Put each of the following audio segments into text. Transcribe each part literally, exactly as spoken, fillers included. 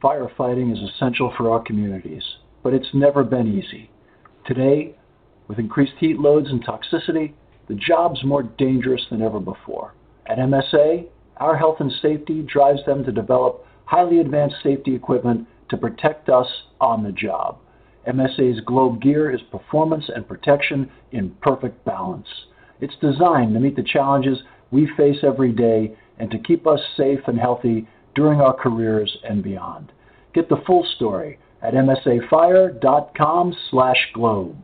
Firefighting is essential for our communities, but it's never been easy. Today, with increased heat loads and toxicity, the job's more dangerous than ever before. At M S A, our health and safety drives them to develop highly advanced safety equipment to protect us on the job. M S A's Globe gear is performance and protection in perfect balance. It's designed to meet the challenges we face every day and to keep us safe and healthy during our careers and beyond. Get the full story at m s a fire dot com slash globe.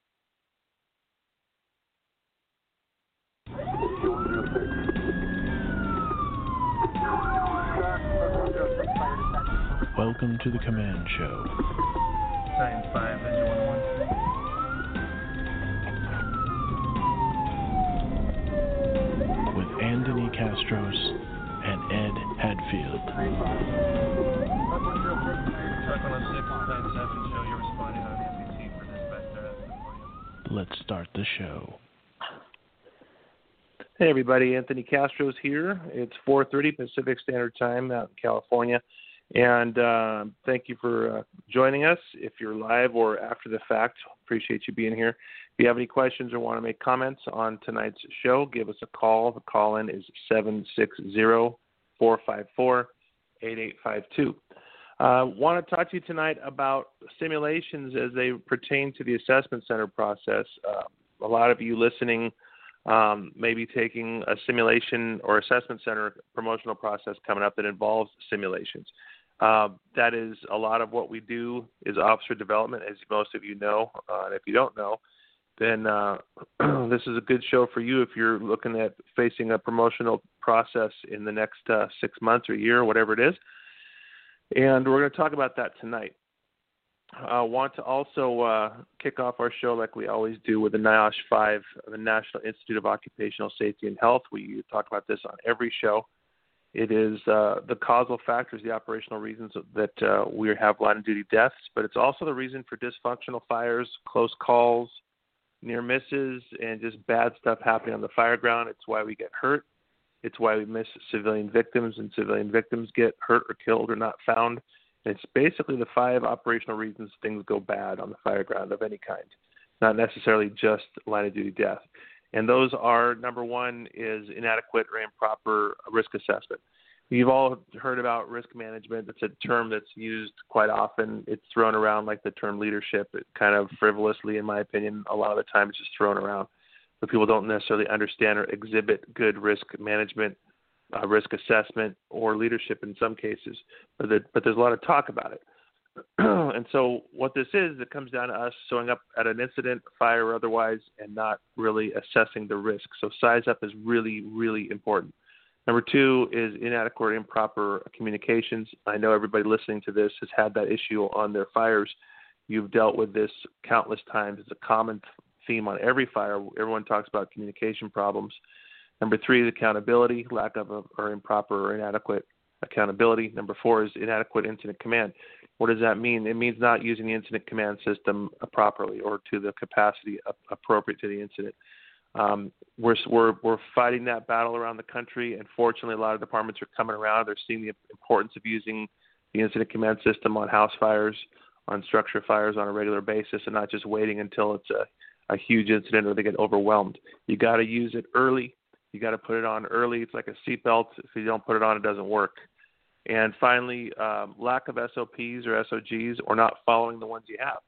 Welcome to the Command Show. Science five, Engine one oh one. With Anthony Castros and Ed Hadfield. Truck one oh six, Science seven, show you're responding on N B C for dispatch there. Let's start the show. Hey everybody, Anthony Castros here. It's four thirty Pacific Standard Time out in California. And uh, thank you for uh, joining us. If you're live or after the fact, appreciate you being here. If you have any questions or want to make comments on tonight's show, give us a call. The call-in is seven six zero, four five four, eight eight five two. I uh, want to talk to you tonight about simulations as they pertain to the assessment center process. Uh, a lot of you listening um, may be taking a simulation or assessment center promotional process coming up that involves simulations. Uh, that is a lot of what we do is officer development, as most of you know. Uh, and if you don't know, then uh, this is a good show for you if you're looking at facing a promotional process in the next uh, six months or year, or whatever it is. And we're going to talk about that tonight. I uh, want to also uh, kick off our show like we always do with the NIOSH five, the National Institute of Occupational Safety and Health. We talk about this on every show. It is uh, the causal factors, the operational reasons that uh, we have line-of-duty deaths, but it's also the reason for dysfunctional fires, close calls, near misses, and just bad stuff happening on the fire ground. It's why we get hurt. It's why we miss civilian victims, and civilian victims get hurt or killed or not found. And it's basically the five operational reasons things go bad on the fire ground of any kind, not necessarily just line-of-duty death. And those are, number one, is inadequate or improper risk assessment. You've all heard about risk management. It's a term that's used quite often. It's thrown around like the term leadership. It kind of frivolously, in my opinion, a lot of the time it's just thrown around. But people don't necessarily understand or exhibit good risk management, uh, risk assessment, or leadership in some cases. But, the, but there's a lot of talk about it. And so what this is, it comes down to us showing up at an incident, fire or otherwise, and not really assessing the risk. So size up is really, really important. Number two is inadequate or improper communications. I know everybody listening to this has had that issue on their fires. You've dealt with this countless times. It's a common theme on every fire. Everyone talks about communication problems. Number three is accountability, lack of a, or improper or inadequate accountability. Number four is inadequate incident command. What does that mean? It means not using the incident command system properly or to the capacity appropriate to the incident. Um, we're, we're, we're fighting that battle around the country, and fortunately a lot of departments are coming around. They're seeing the importance of using the incident command system on house fires, on structure fires on a regular basis, and not just waiting until it's a, a huge incident or they get overwhelmed. You got to use it early. You got to put it on early. It's like a seatbelt. If you don't put it on, it doesn't work. And finally, um, lack of S O Ps or S O Gs or not following the ones you have.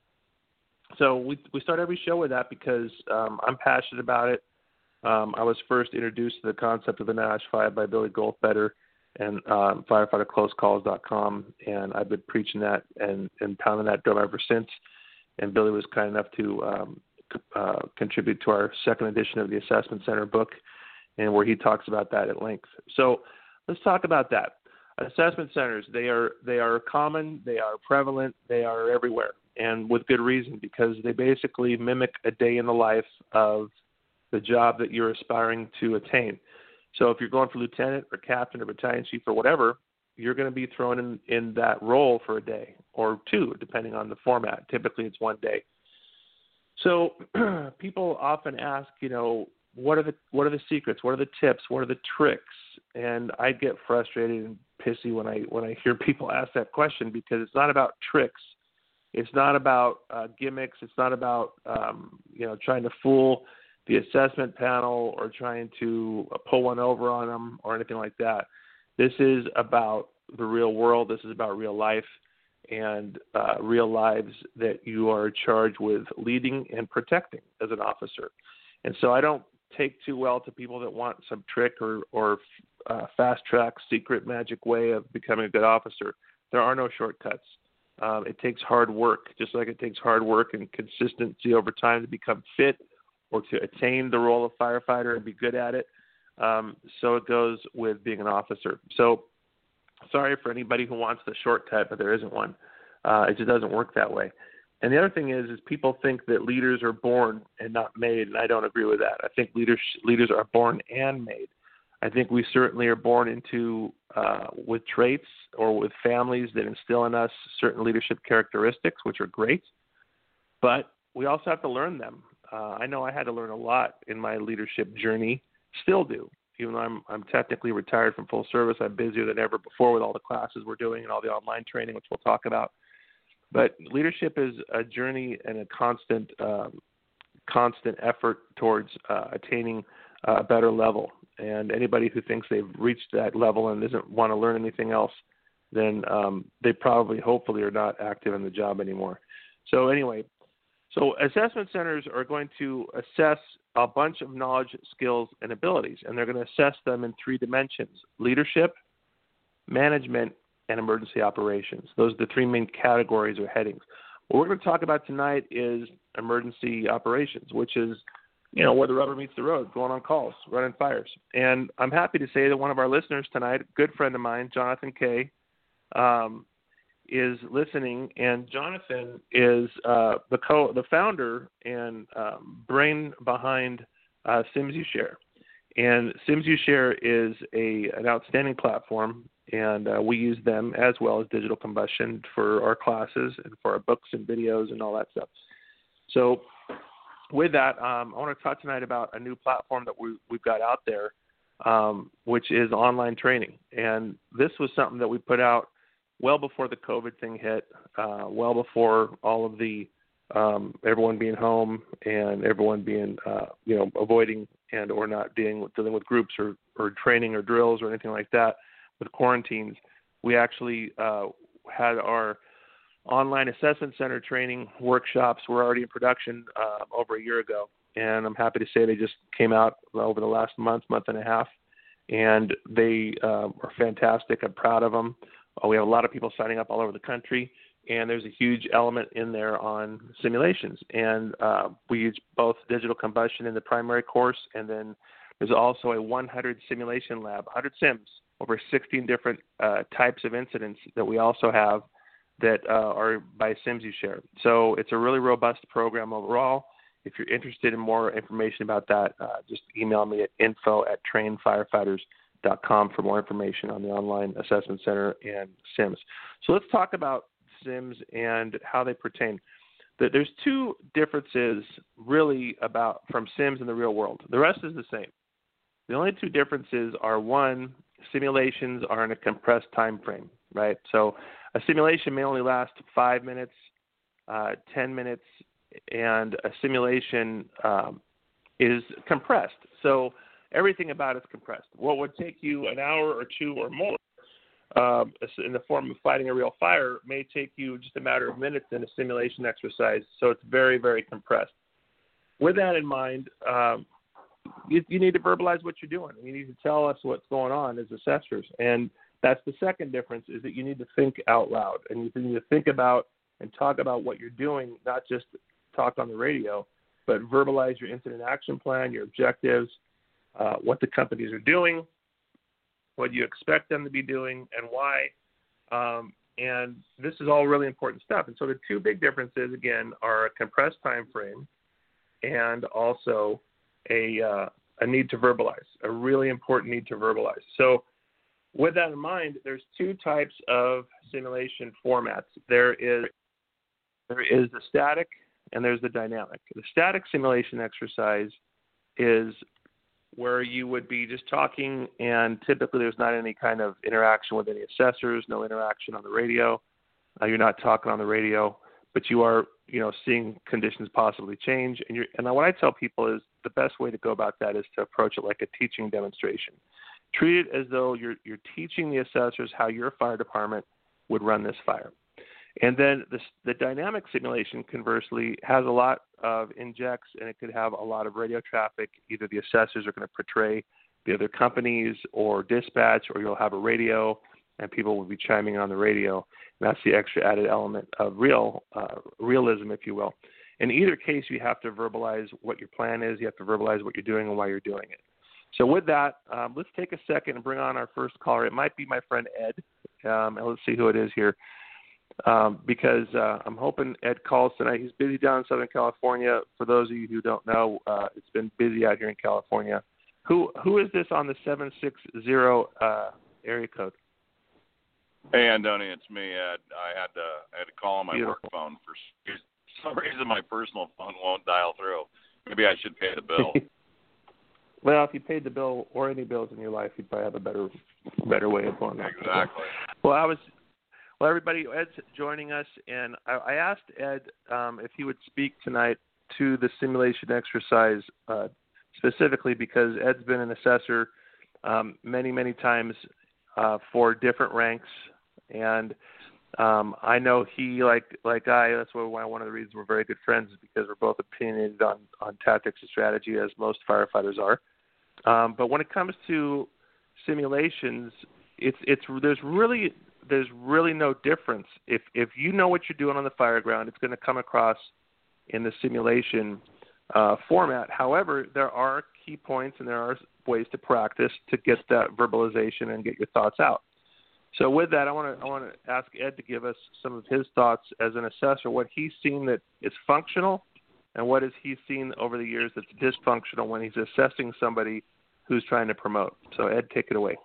So we we start every show with that because um, I'm passionate about it. Um, I was first introduced to the concept of the NIOSH five by Billy Goldfeder and um, firefighter close calls dot com, and I've been preaching that and, and pounding that drum ever since. And Billy was kind enough to um, uh, contribute to our second edition of the Assessment Center book, and where he talks about that at length. So let's talk about that. Assessment centers, they are they are common, they are prevalent, they are everywhere, and with good reason, because they basically mimic a day in the life of the job that you're aspiring to attain. So if you're going for lieutenant or captain or battalion chief or whatever, you're going to be thrown in, in that role for a day or two, depending on the format. Typically it's one day. So people often ask, you know, what are the what are the secrets? What are the tips? What are the tricks? And I get frustrated and pissy when I when I hear people ask that question, because it's not about tricks. It's not about uh, gimmicks. It's not about um, you know trying to fool the assessment panel or trying to uh, pull one over on them or anything like that. This is about the real world. This is about real life and uh, real lives that you are charged with leading and protecting as an officer. And so I don't take too well to people that want some trick or, or uh, fast track, secret magic way of becoming a good officer. There are no shortcuts. Um, it takes hard work, just like it takes hard work and consistency over time to become fit or to attain the role of firefighter and be good at it. Um, so it goes with being an officer. So sorry for anybody who wants the shortcut, but there isn't one. Uh, it just doesn't work that way. And the other thing is, is people think that leaders are born and not made, and I don't agree with that. I think leaders leaders are born and made. I think we certainly are born into uh, with traits or with families that instill in us certain leadership characteristics, which are great, but we also have to learn them. Uh, I know I had to learn a lot in my leadership journey, still do. Even though I'm, I'm technically retired from full service, I'm busier than ever before with all the classes we're doing and all the online training, which we'll talk about. But leadership is a journey and a constant, um, constant effort towards uh, attaining a better level. And anybody who thinks they've reached that level and doesn't want to learn anything else, then um, they probably, hopefully, are not active in the job anymore. So anyway, so assessment centers are going to assess a bunch of knowledge, skills, and abilities, and they're going to assess them in three dimensions: leadership, management, and emergency operations. Those are the three main categories or headings. What we're going to talk about tonight is emergency operations, which is, you know, where the rubber meets the road, going on calls, running fires. And I'm happy to say that one of our listeners tonight, a good friend of mine, Jonathan Kay, um, is listening, and Jonathan is uh, the co the founder and um, brain behind uh, SimsUShare. And SimsUShare is a an outstanding platform, and uh, we use them as well as Digital Combustion for our classes and for our books and videos and all that stuff. So with that, um, I want to talk tonight about a new platform that we, we've got out there, um, which is online training. And this was something that we put out well before the COVID thing hit, uh, well before all of the um, everyone being home and everyone being, uh, you know, avoiding and or not dealing with, dealing with groups or, or training or drills or anything like that with quarantines. We actually uh, had our online assessment center training workshops were already in production uh, over a year ago, and I'm happy to say they just came out over the last month, month and a half, and they uh, are fantastic. I'm proud of them. Uh, we have a lot of people signing up all over the country, and there's a huge element in there on simulations. And uh, we use both Digital Combustion in the primary course, and then there's also a one hundred simulation lab, one hundred sims, over sixteen different uh, types of incidents that we also have that uh, are by SimsUShare. So it's a really robust program overall. If you're interested in more information about that, uh, just email me at info at train firefighters dot com for more information on the online assessment center and Sims. So let's talk about Sims and how they pertain. There's two differences really about from Sims and the real world. The rest is the same. The only two differences are, one, simulations are in a compressed time frame, right? So a simulation may only last five minutes, uh, ten minutes, and a simulation um, is compressed. So everything about it is compressed. What would take you an hour or two or more um, in the form of fighting a real fire may take you just a matter of minutes in a simulation exercise. So it's very, very compressed. With that in mind, um, you, you need to verbalize what you're doing. You need to tell us what's going on as assessors. And that's the second difference, is that you need to think out loud. And you need to think about and talk about what you're doing, not just talk on the radio, but verbalize your incident action plan, your objectives, uh, what the companies are doing, what you expect them to be doing, and why. Um, and this is all really important stuff. And so the two big differences, again, are a compressed time frame and also a, uh, a need to verbalize, a really important need to verbalize. So with that in mind, there's two types of simulation formats. There is there is the static and there's the dynamic. The static simulation exercise is where you would be just talking, and typically there's not any kind of interaction with any assessors, no interaction on the radio. Uh, you're not talking on the radio, but you are, you know, seeing conditions possibly change. And you're, and what I tell people is the best way to go about that is to approach it like a teaching demonstration. Treat it as though you're you're teaching the assessors how your fire department would run this fire. And then the, the dynamic simulation, conversely, has a lot of injects, and it could have a lot of radio traffic. Either the assessors are going to portray the other companies or dispatch, or you'll have a radio, and people will be chiming on the radio. And that's the extra added element of real uh, realism, if you will. In either case, you have to verbalize what your plan is. You have to verbalize what you're doing and why you're doing it. So with that, um, let's take a second and bring on our first caller. It might be my friend Ed, um, and let's see who it is here. Um, because uh, I'm hoping Ed calls tonight. He's busy down in Southern California. For those of you who don't know, uh, it's been busy out here in California. Who Who is this on the seven six zero uh, area code? Hey, Andoni, it's me, Ed. I had to I had to call on my Beautiful. work phone. For some reason, my personal phone won't dial through. Maybe I should pay the bill. Well, if you paid the bill or any bills in your life, you'd probably have a better better way of doing that. Exactly. Well, I was... Well, everybody, Ed's joining us, and I, I asked Ed um, if he would speak tonight to the simulation exercise uh, specifically because Ed's been an assessor um, many, many times uh, for different ranks, and um, I know he, like like I, that's why one of the reasons we're very good friends is because we're both opinionated on, on tactics and strategy, as most firefighters are. Um, but when it comes to simulations, it's it's there's really there's really no difference. If if you know what you're doing on the fire ground, it's going to come across in the simulation uh, format. However, there are key points and there are ways to practice to get that verbalization and get your thoughts out. So with that, I want to I want to ask Ed to give us some of his thoughts as an assessor, what he's seen that is functional, and what has he seen over the years that's dysfunctional when he's assessing somebody who's trying to promote. So Ed, take it away.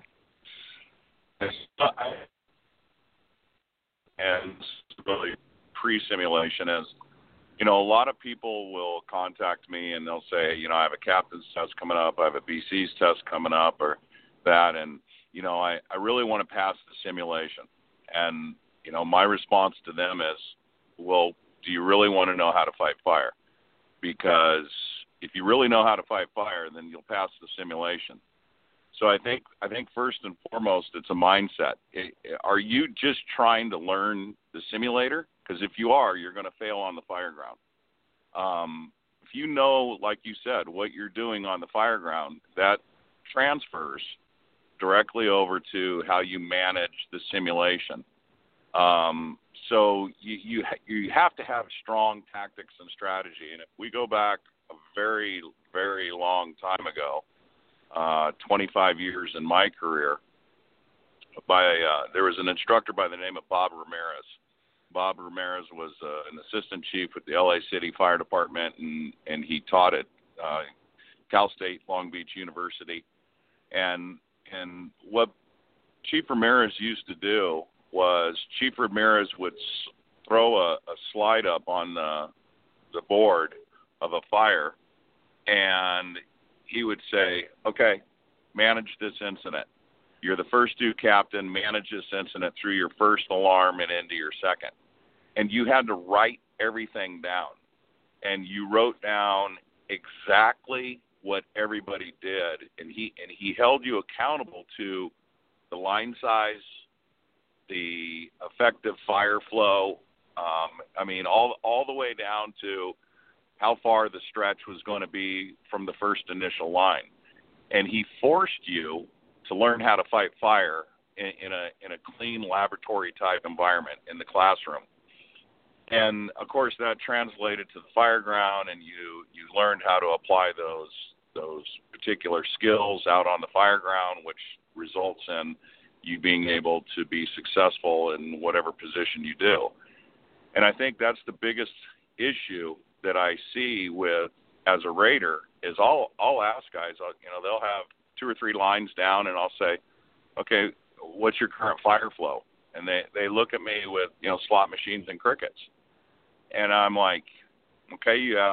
And really pre-simulation is, you know, a lot of people will contact me and they'll say, you know, I have a captain's test coming up, I have a B C's test coming up, or that, and, you know, I, I really want to pass the simulation. And, you know, my response to them is, well, do you really want to know how to fight fire? Because if you really know how to fight fire, then you'll pass the simulation. So I think I think first and foremost, it's a mindset. It, are you just trying to learn the simulator? Because if you are, you're going to fail on the fire ground. Um, if you know, like you said, what you're doing on the fire ground, that transfers directly over to how you manage the simulation. Um, so you, you you have to have strong tactics and strategy. And if we go back a very, very long time ago, Uh, twenty-five years in my career, by uh, there was an instructor by the name of Bob Ramirez. Bob Ramirez was uh, an assistant chief with the L A City Fire Department, and, and he taught at uh, Cal State Long Beach University. And and what Chief Ramirez used to do was Chief Ramirez would s- throw a, a slide up on the, the board of a fire, and he would say, okay, manage this incident. You're the first due captain, manage this incident through your first alarm and into your second. And you had to write everything down. And you wrote down exactly what everybody did. And he and he held you accountable to the line size, the effective fire flow, um, I mean, all all the way down to how far the stretch was going to be from the first initial line. And he forced you to learn how to fight fire in, in a in a clean laboratory type environment in the classroom. And of course that translated to the fire ground, and you, you learned how to apply those those particular skills out on the fire ground, which results in you being able to be successful in whatever position you do. And I think that's the biggest issue that I see with as a raider is I'll I'll ask guys, you know, they'll have two or three lines down, and I'll say, okay, what's your current fire flow? And they, they look at me with, you know, slot machines and crickets. And I'm like, okay, you have a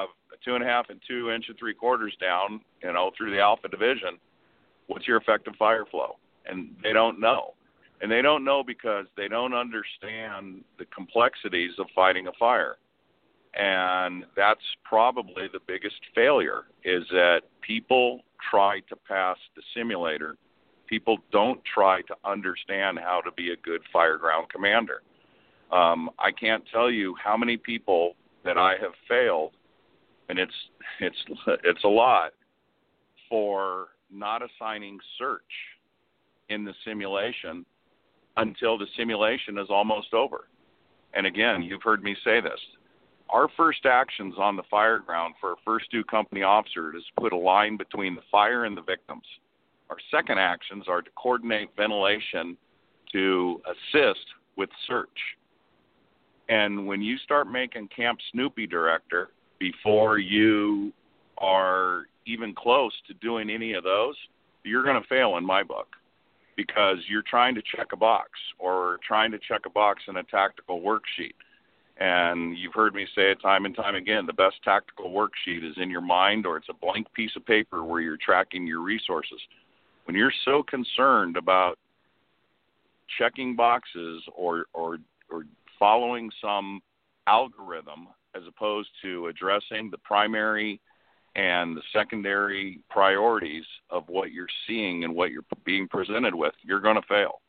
two and a half and two inch and three quarters down, you know, through the alpha division, what's your effective fire flow? And they don't know. And they don't know because they don't understand the complexities of fighting a fire. And that's probably the biggest failure, is that people try to pass the simulator. People don't try to understand how to be a good fireground commander. Um, I can't tell you how many people that I have failed, and it's it's it's a lot, for not assigning search in the simulation until the simulation is almost over. And again, you've heard me say this. Our first actions on the fire ground for a first due company officer is to put a line between the fire and the victims. Our second actions are to coordinate ventilation to assist with search. And when you start making Camp Snoopy director before you are even close to doing any of those, you're going to fail in my book, because you're trying to check a box or trying to check a box in a tactical worksheet. And you've heard me say it time and time again, the best tactical worksheet is in your mind, or it's a blank piece of paper where you're tracking your resources. When you're so concerned about checking boxes or, or, or following some algorithm as opposed to addressing the primary and the secondary priorities of what you're seeing and what you're being presented with, you're going to fail.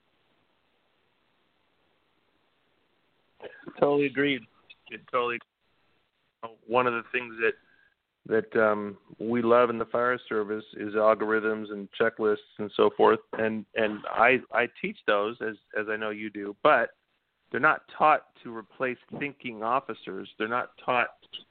Totally agreed. It totally. One of the things that that um, we love in the fire service is algorithms and checklists and so forth, and and I I teach those as as I know you do, but they're not taught to replace thinking officers. They're not taught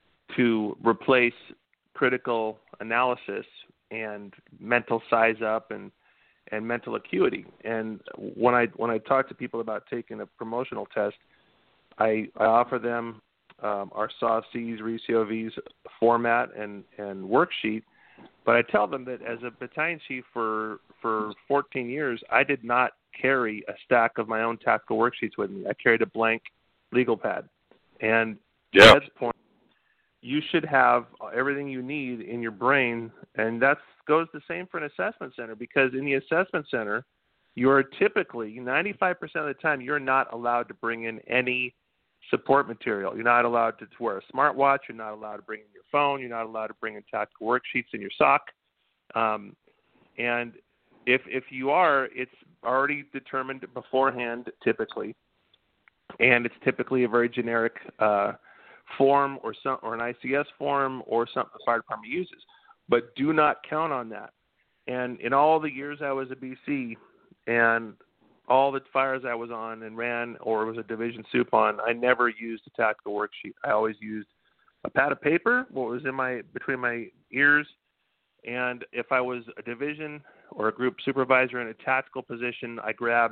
to replace critical analysis and mental size up and and mental acuity. And when I when I talk to people about taking a promotional test, I, I offer them um, our S A W Cs, R E C O Vs format and, and worksheet, but I tell them that as a battalion chief for for fourteen years, I did not carry a stack of my own tactical worksheets with me. I carried a blank legal pad. And yeah. at this point, you should have everything you need in your brain, and that goes the same for an assessment center, because in the assessment center, you're typically, ninety-five percent of the time, you're not allowed to bring in any support material. You're not allowed to, to wear a smartwatch. You're not allowed to bring in your phone. You're not allowed to bring in tactical worksheets in your sock. Um, and if if you are, it's already determined beforehand, typically, and it's typically a very generic uh, form or some or an I C S form or something the fire department uses. But do not count on that. And in all the years I was a B C and all the fires I was on and ran or was a division soup on, I never used a tactical worksheet. I always used a pad of paper, what was in my between my ears, and if I was a division or a group supervisor in a tactical position, I grabbed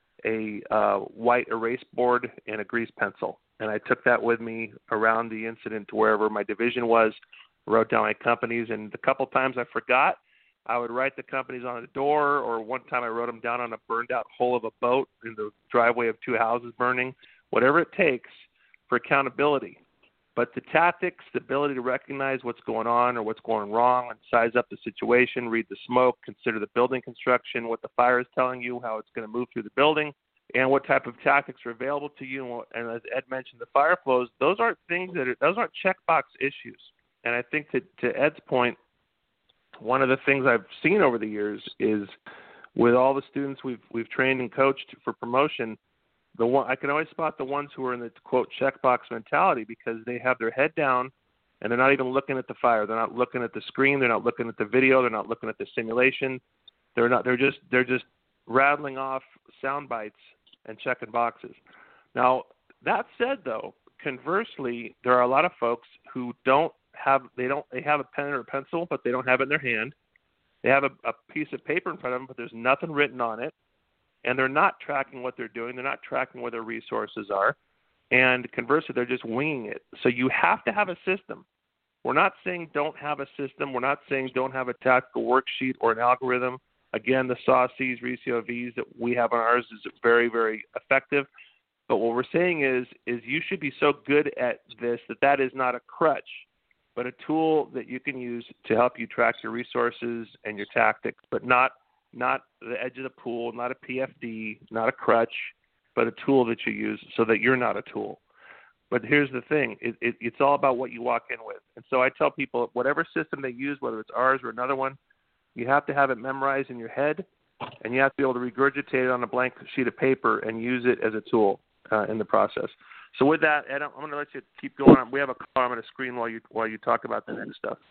a uh, white erase board and a grease pencil, and I took that with me around the incident to wherever my division was, wrote down my companies, and the couple times I forgot, I would write the companies on the door, or one time I wrote them down on a burned-out hull of a boat in the driveway of two houses burning, whatever it takes for accountability. But the tactics, the ability to recognize what's going on or what's going wrong and size up the situation, read the smoke, consider the building construction, what the fire is telling you, how it's going to move through the building, and what type of tactics are available to you. And, what, and as Ed mentioned, the fire flows, those aren't things that are, those aren't checkbox issues. And I think that to Ed's point, one of the things I've seen over the years is with all the students we've we've trained and coached for promotion, the one I can always spot the ones who are in the quote checkbox mentality, because they have their head down and they're not even looking at the fire. They're not looking at the screen. They're not looking at the video. They're not looking at the simulation. They're not. They're just they're just rattling off sound bites and checking boxes. Now that said, though, conversely, there are a lot of folks who don't. have they don't they have a pen or a pencil, but they don't have it in their hand. They have a, a piece of paper in front of them, but there's nothing written on it, and they're not tracking what they're doing. They're not tracking where their resources are, and conversely, they're just winging it. So you have to have a system. We're not saying don't have a system. We're not saying don't have a tactical worksheet or an algorithm. Again, the S A W Cs, R E C O Vs that we have on ours is very, very effective. But what we're saying is, is you should be so good at this that that is not a crutch. but a tool that you can use to help you track your resources and your tactics, but not not the edge of the pool, not a P F D, not a crutch, but a tool that you use so that you're not a tool. But here's the thing, it, it, it's all about what you walk in with. And so I tell people, whatever system they use, whether it's ours or another one, you have to have it memorized in your head, and you have to be able to regurgitate it on a blank sheet of paper and use it as a tool uh, in the process. So with that, Ed, I'm going to let you keep going on. We have a call I'm going to screen while you while you talk about the next stuff.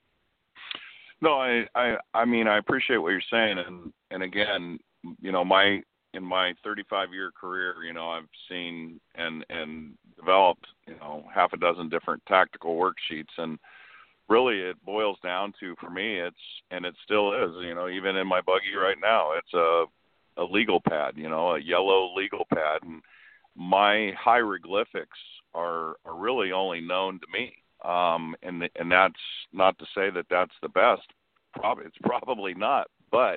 No, I, I, I mean, I appreciate what you're saying, and and again, you know, my in my thirty-five year career, you know, I've seen and and developed, you know, half a dozen different tactical worksheets, and really it boils down to, for me, it's and it still is, you know, even in my buggy right now, it's a a legal pad, you know, a yellow legal pad, and my hieroglyphics are are really only known to me. Um, and and that's not to say that that's the best. Probably it's probably not. But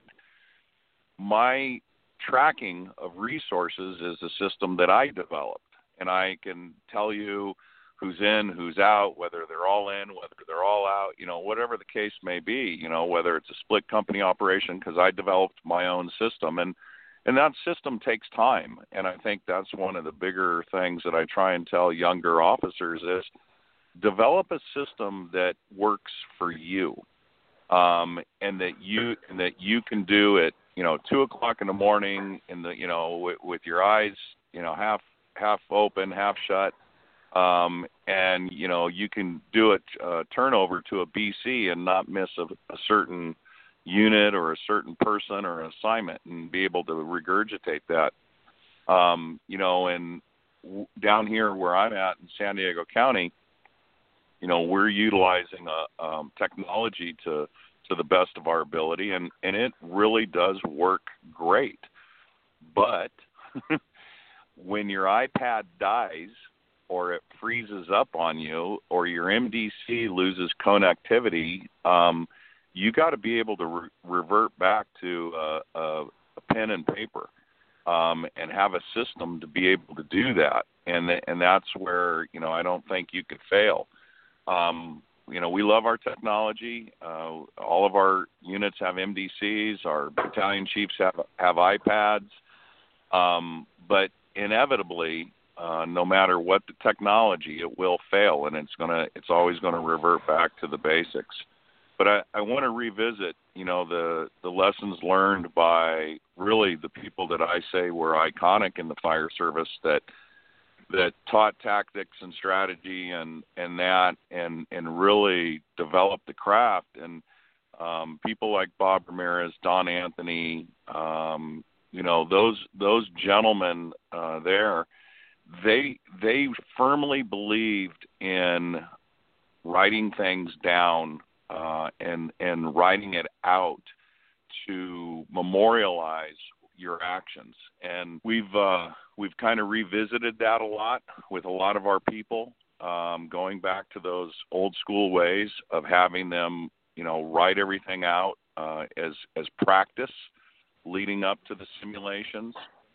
my tracking of resources is a system that I developed, and I can tell you who's in, who's out, whether they're all in, whether they're all out. You know, whatever the case may be. You know, whether it's a split company operation, because I developed my own system, and and that system takes time. And I think that's one of the bigger things that I try and tell younger officers is, develop a system that works for you, um, and that you and that you can do it. You know, two o'clock in the morning, in the you know, with, with your eyes, you know, half half open, half shut, um, and you know, you can do it uh, turnover to a B C and not miss a, a certain unit or a certain person or an assignment, and be able to regurgitate that. Um, you know, and w- down here where I'm at in San Diego County, you know, we're utilizing a, um, technology to, to the best of our ability, and, and it really does work great. But when your iPad dies or it freezes up on you or your M D C loses connectivity, um, you got to be able to re- revert back to uh, a, a pen and paper um, and have a system to be able to do that. And th- and that's where, you know, I don't think you could fail. Um, you know, we love our technology. Uh, all of our units have M D Cs. Our battalion chiefs have have iPads. Um, but inevitably, uh, no matter what the technology, it will fail, and it's gonna it's always going to revert back to the basics. But I, I want to revisit, you know, the the lessons learned by really the people that I say were iconic in the fire service that. that taught tactics and strategy and, and that and, and really developed the craft. And um, people like Bob Ramirez, Don Anthony, um, you know, those those gentlemen uh, there, they they firmly believed in writing things down uh, and and writing it out to memorialize your actions. And we've uh, we've kind of revisited that a lot with a lot of our people, um, going back to those old school ways of having them, you know, write everything out uh, as as practice leading up to the simulations.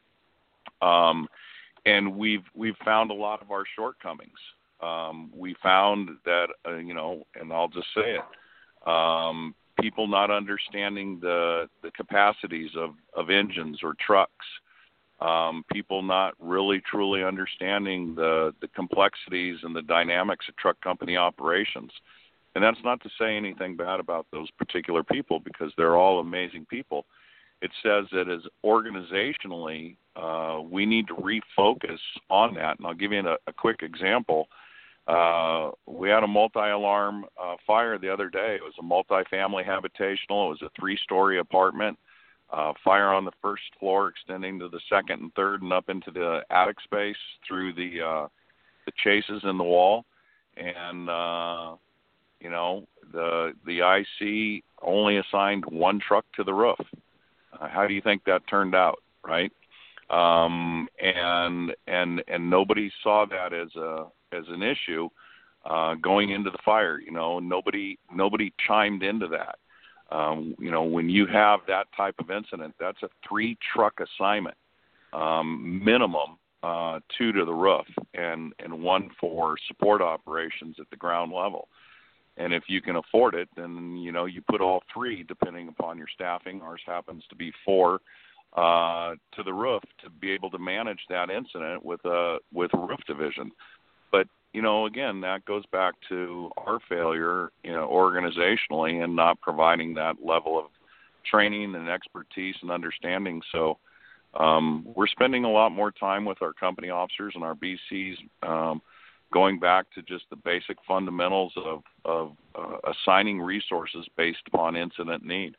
Um, and we've we've found a lot of our shortcomings. Um, we found that uh, you know, and I'll just say it. Um, people not understanding the, the capacities of, of engines or trucks, um, people not really truly understanding the, the complexities and the dynamics of truck company operations. And that's not to say anything bad about those particular people, because they're all amazing people. It says that as organizationally, uh, we need to refocus on that. And I'll give you a, a quick example. Uh, we had a multi-alarm uh, fire the other day. It was a multi-family habitational. It was a three-story apartment. Uh, fire on the first floor, extending to the second and third, and up into the attic space through the uh, the chases in the wall. And uh, you know, the the I C only assigned one truck to the roof. Uh, how do you think that turned out, right? Um, and and and nobody saw that as a as an issue uh, going into the fire. You know, nobody nobody chimed into that. Um, you know, when you have that type of incident, that's a three truck assignment, um, minimum, uh, two to the roof, and and one for support operations at the ground level. And if you can afford it, then, you know, you put all three, depending upon your staffing. Ours happens to be four, uh, to the roof to be able to manage that incident with a, with a roof division. But, you know, again, that goes back to our failure, you know, organizationally and not providing that level of training and expertise and understanding. So um, we're spending a lot more time with our company officers and our B Cs, um, going back to just the basic fundamentals of, of uh, assigning resources based upon incident need.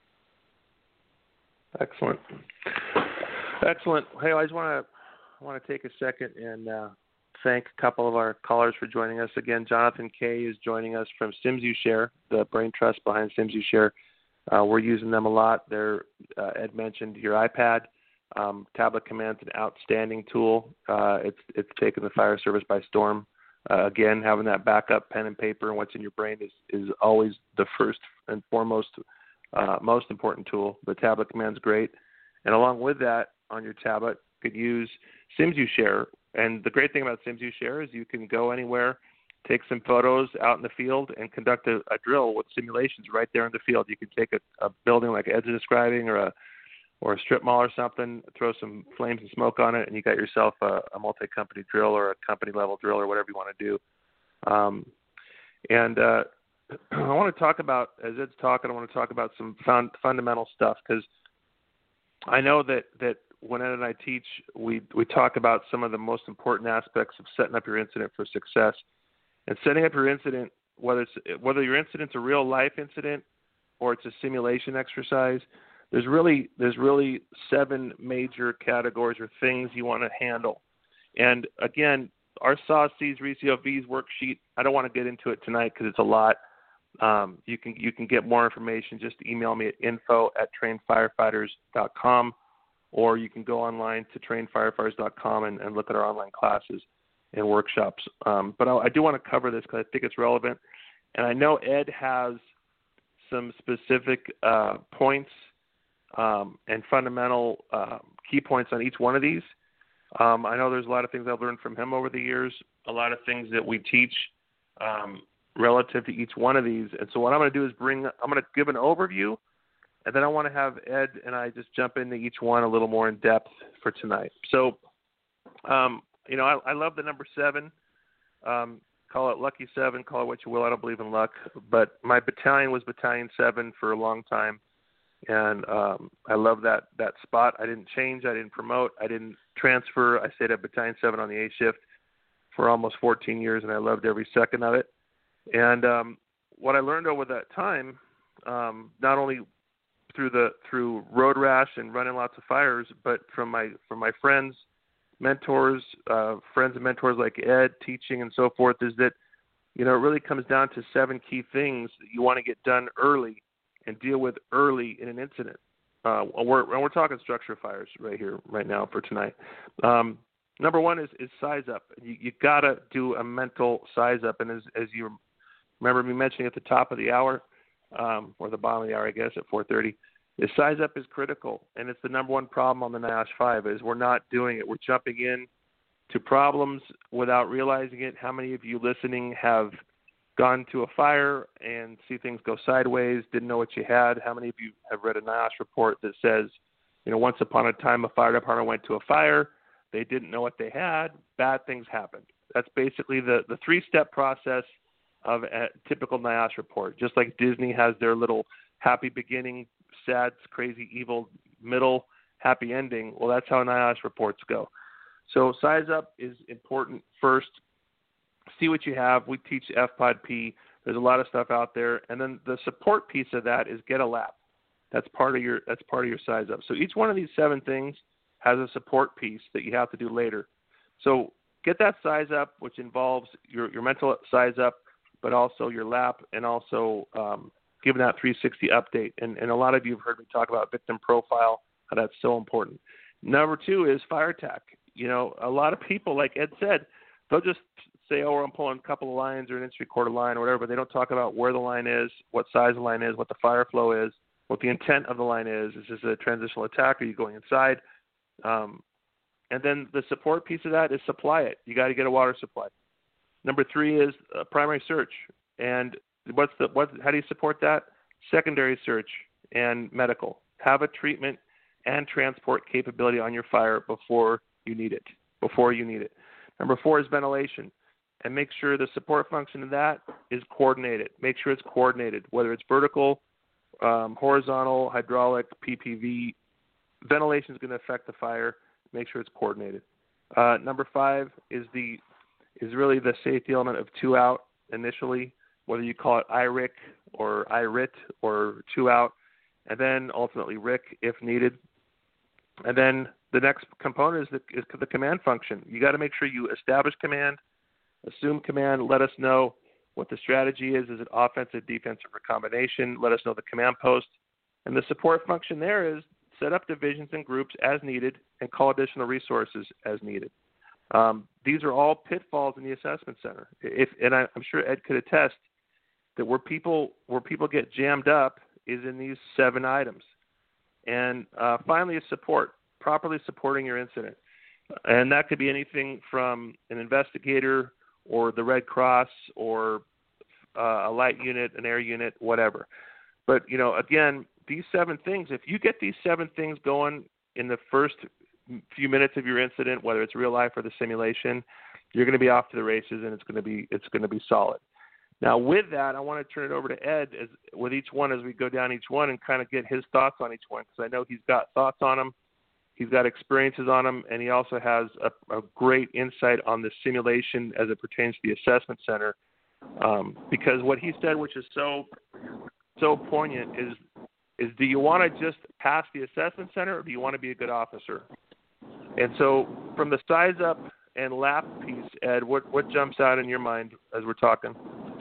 Excellent. Excellent. Hey, I just want to want to take a second and uh, thank a couple of our callers for joining us. Again, Jonathan Kay is joining us from SimsUshare, the brain trust behind SimsUshare. Uh, we're using them a lot. They're, uh, Ed mentioned your iPad. Um, Tablet Command's an outstanding tool. Uh, it's it's taken the fire service by storm. Uh, again, having that backup pen and paper and what's in your brain is, is always the first and foremost, uh, most important tool. The Tablet Command's great. And along with that, on your tablet, you could use SimsUshare. And the great thing about SimsUshare is you can go anywhere, take some photos out in the field, and conduct a, a drill with simulations right there in the field. You could take a, a building like Ed's describing, or a or a strip mall or something, throw some flames and smoke on it, and you got yourself a, a multi-company drill or a company-level drill or whatever you want to do. Um, and uh, I want to talk about, as Ed's talking, I want to talk about some fun, fundamental stuff, because I know that, that when Ed and I teach, we, we talk about some of the most important aspects of setting up your incident for success. And setting up your incident, whether it's, whether your incident's a real-life incident or it's a simulation exercise, There's really there's really seven major categories or things you want to handle. And again, our S A W Cs, R E C O Vs worksheet, I don't want to get into it tonight because it's a lot. Um, you can you can get more information. Just email me at info at trained firefighters dot com, or you can go online to trained firefighters dot com and, and look at our online classes and workshops. Um, but I, I do want to cover this because I think it's relevant. And I know Ed has some specific uh, points Um, and fundamental uh, key points on each one of these. Um, I know there's a lot of things I've learned from him over the years, a lot of things that we teach um, relative to each one of these. And so what I'm going to do is bring, I'm going to give an overview, and then I want to have Ed and I just jump into each one a little more in depth for tonight. So, um, you know, I, I love the number seven. Um, call it Lucky Seven, call it what you will. I don't believe in luck. But my battalion was Battalion Seven for a long time. And um, I love that, that spot. I didn't change. I didn't promote. I didn't transfer. I stayed at Battalion seven on the A shift for almost fourteen years, and I loved every second of it. And um, what I learned over that time, um, not only through the through road rash and running lots of fires, but from my from my friends, mentors, uh, friends and mentors like Ed, teaching and so forth, is that, you know, it really comes down to seven key things that you want to get done early and deal with early in an incident. Uh, we're, and we're talking structure fires right here, right now for tonight. Um, number one is, is size up. You, you got to do a mental size up. And as, as you remember me mentioning at the top of the hour, um, or the bottom of the hour, I guess, at four thirty, is size up is critical. And it's the number one problem on the NIOSH five is we're not doing it. We're jumping in to problems without realizing it. How many of you listening have gone to a fire and see things go sideways, didn't know what you had? How many of you have read a NIOSH report that says, you know, once upon a time a fire department went to a fire, they didn't know what they had, bad things happened. That's basically the, the three-step process of a typical NIOSH report. Just like Disney has their little happy beginning, sad, crazy, evil, middle, happy ending, well, that's how NIOSH reports go. So size up is important first. See what you have. We teach F P O D P. There's a lot of stuff out there. And then the support piece of that is get a lap. That's part of your that's part of your size up. So each one of these seven things has a support piece that you have to do later. So get that size up, which involves your, your mental size up, but also your lap, and also um, giving that three sixty update. And, and a lot of you have heard me talk about victim profile, how that's so important. Number two is fire attack. You know, a lot of people, like Ed said, they'll just say, oh, I'm pulling a couple of lines or an inch three quarter line or whatever, but they don't talk about where the line is, what size the line is, what the fire flow is, what the intent of the line is. Is this a transitional attack? Are you going inside? Um, and then the support piece of that is supply it. You got to get a water supply. Number three is uh, primary search. And what's the what? How do you support that? Secondary search and medical. Have a treatment and transport capability on your fire before you need it. Before you need it. Number four is ventilation, and make sure the support function of that is coordinated. Make sure it's coordinated, whether it's vertical, um, horizontal, hydraulic, P P V. Ventilation is going to affect the fire. Make sure it's coordinated. Uh, number five is the is really the safety element of two out initially, whether you call it I R I C or I R I T or two out, and then ultimately R I C if needed. And then the next component is the, is the command function. You got to make sure you establish command, assume command, let us know what the strategy is. Is it offensive, defensive, or combination? Let us know the command post. And the support function there is set up divisions and groups as needed and call additional resources as needed. Um, these are all pitfalls in the assessment center. If, and I, I'm sure Ed could attest that where people where people get jammed up is in these seven items. And uh, finally, is support, properly supporting your incident. And that could be anything from an investigator or the Red Cross or uh, a light unit, an air unit, whatever. But, you know, again, these seven things, if you get these seven things going in the first few minutes of your incident, whether it's real life or the simulation, you're going to be off to the races, and it's going to be it's going to be solid. Now, with that, I want to turn it over to Ed as, with each one as we go down each one and kind of get his thoughts on each one, because I know he's got thoughts on them, he's got experiences on them, and he also has a, a great insight on the simulation as it pertains to the assessment center. Um, because what he said, which is so so poignant, is is do you want to just pass the assessment center, or do you want to be a good officer? And so, from the size up and lap piece, Ed, what what jumps out in your mind as we're talking?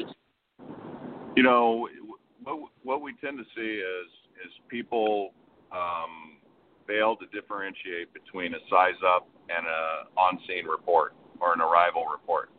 You know, what what we tend to see is is people um, fail to differentiate between a size up and a on scene report or an arrival report.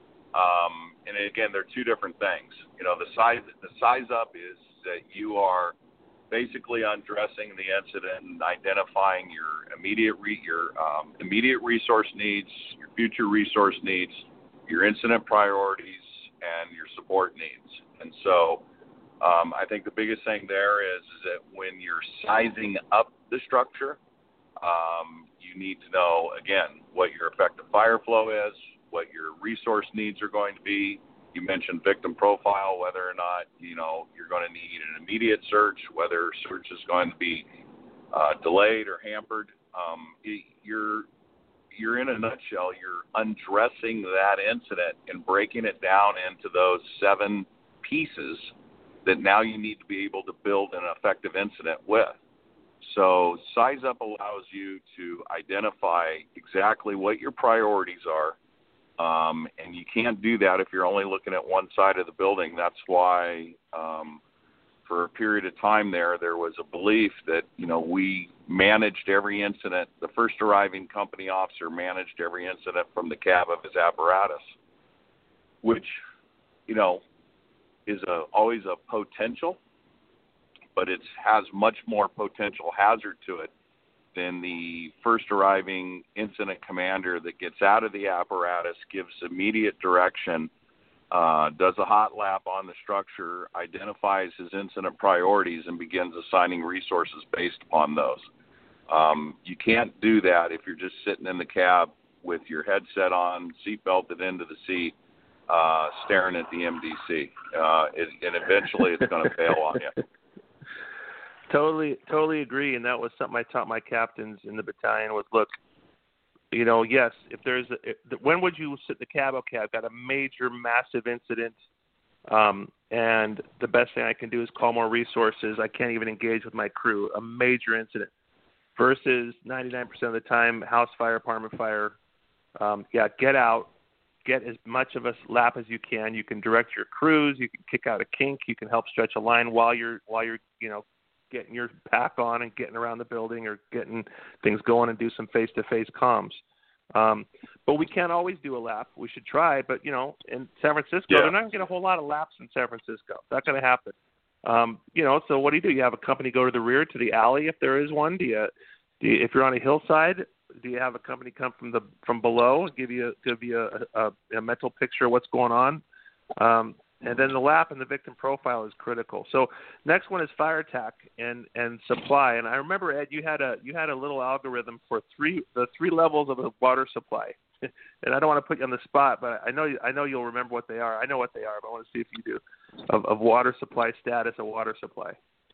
Um, and again, they're two different things. You know, the size the size up is that you are basically undressing the incident and identifying your immediate re- your um, immediate resource needs, your future resource needs, your incident priorities, and your support needs. And so um, I think the biggest thing there is, is that when you're sizing up the structure, um, you need to know, again, what your effective fire flow is, what your resource needs are going to be. You mentioned victim profile, whether or not, you know, you're going to need an immediate search, whether search is going to be uh, delayed or hampered. Um, you're, you're in a nutshell, you're undressing that incident and breaking it down into those seven pieces that now you need to be able to build an effective incident with. So size up allows you to identify exactly what your priorities are. Um, and you can't do that if you're only looking at one side of the building. That's why um, for a period of time there, there was a belief that, you know, we managed every incident. The first arriving company officer managed every incident from the cab of his apparatus, which, you know, is a, always a potential, but it has much more potential hazard to it than the first arriving incident commander that gets out of the apparatus, gives immediate direction, uh, does a hot lap on the structure, identifies his incident priorities, and begins assigning resources based upon those. Um, you can't do that if you're just sitting in the cab with your headset on, seat belted into the seat, uh, staring at the M D C. Uh, it, and eventually it's going to fail on you. Totally, totally agree, and that was something I taught my captains in the battalion was, look, you know, yes, if there's, a, if, when would you sit in the cab? Okay, I've got a major, massive incident, um, and the best thing I can do is call more resources. I can't even engage with my crew, a major incident, versus ninety-nine percent of the time, house fire, apartment fire, um, yeah, get out, get as much of a lap as you can. You can direct your crews, you can kick out a kink, you can help stretch a line while you're, while you're, you know, getting your pack on and getting around the building or getting things going and do some face-to-face comms. Um, but we can't always do a lap. We should try, but, you know, in San Francisco, yeah. they're not going to get a whole lot of laps in San Francisco. It's not going to happen. Um, you know, so what do you do? You have a company go to the rear, to the alley if there is one? Do you, do you if you're on a hillside, do you have a company come from the from below and give you, give you a, a, a mental picture of what's going on? Um, And then the L A P and the victim profile is critical. So next one is fire attack and, and supply. And I remember, Ed, you had a you had a little algorithm for three the three levels of the water supply. And I don't want to put you on the spot, but I know I know you'll remember what they are. I know what they are, but I want to see if you do. Of, of water supply status of water supply.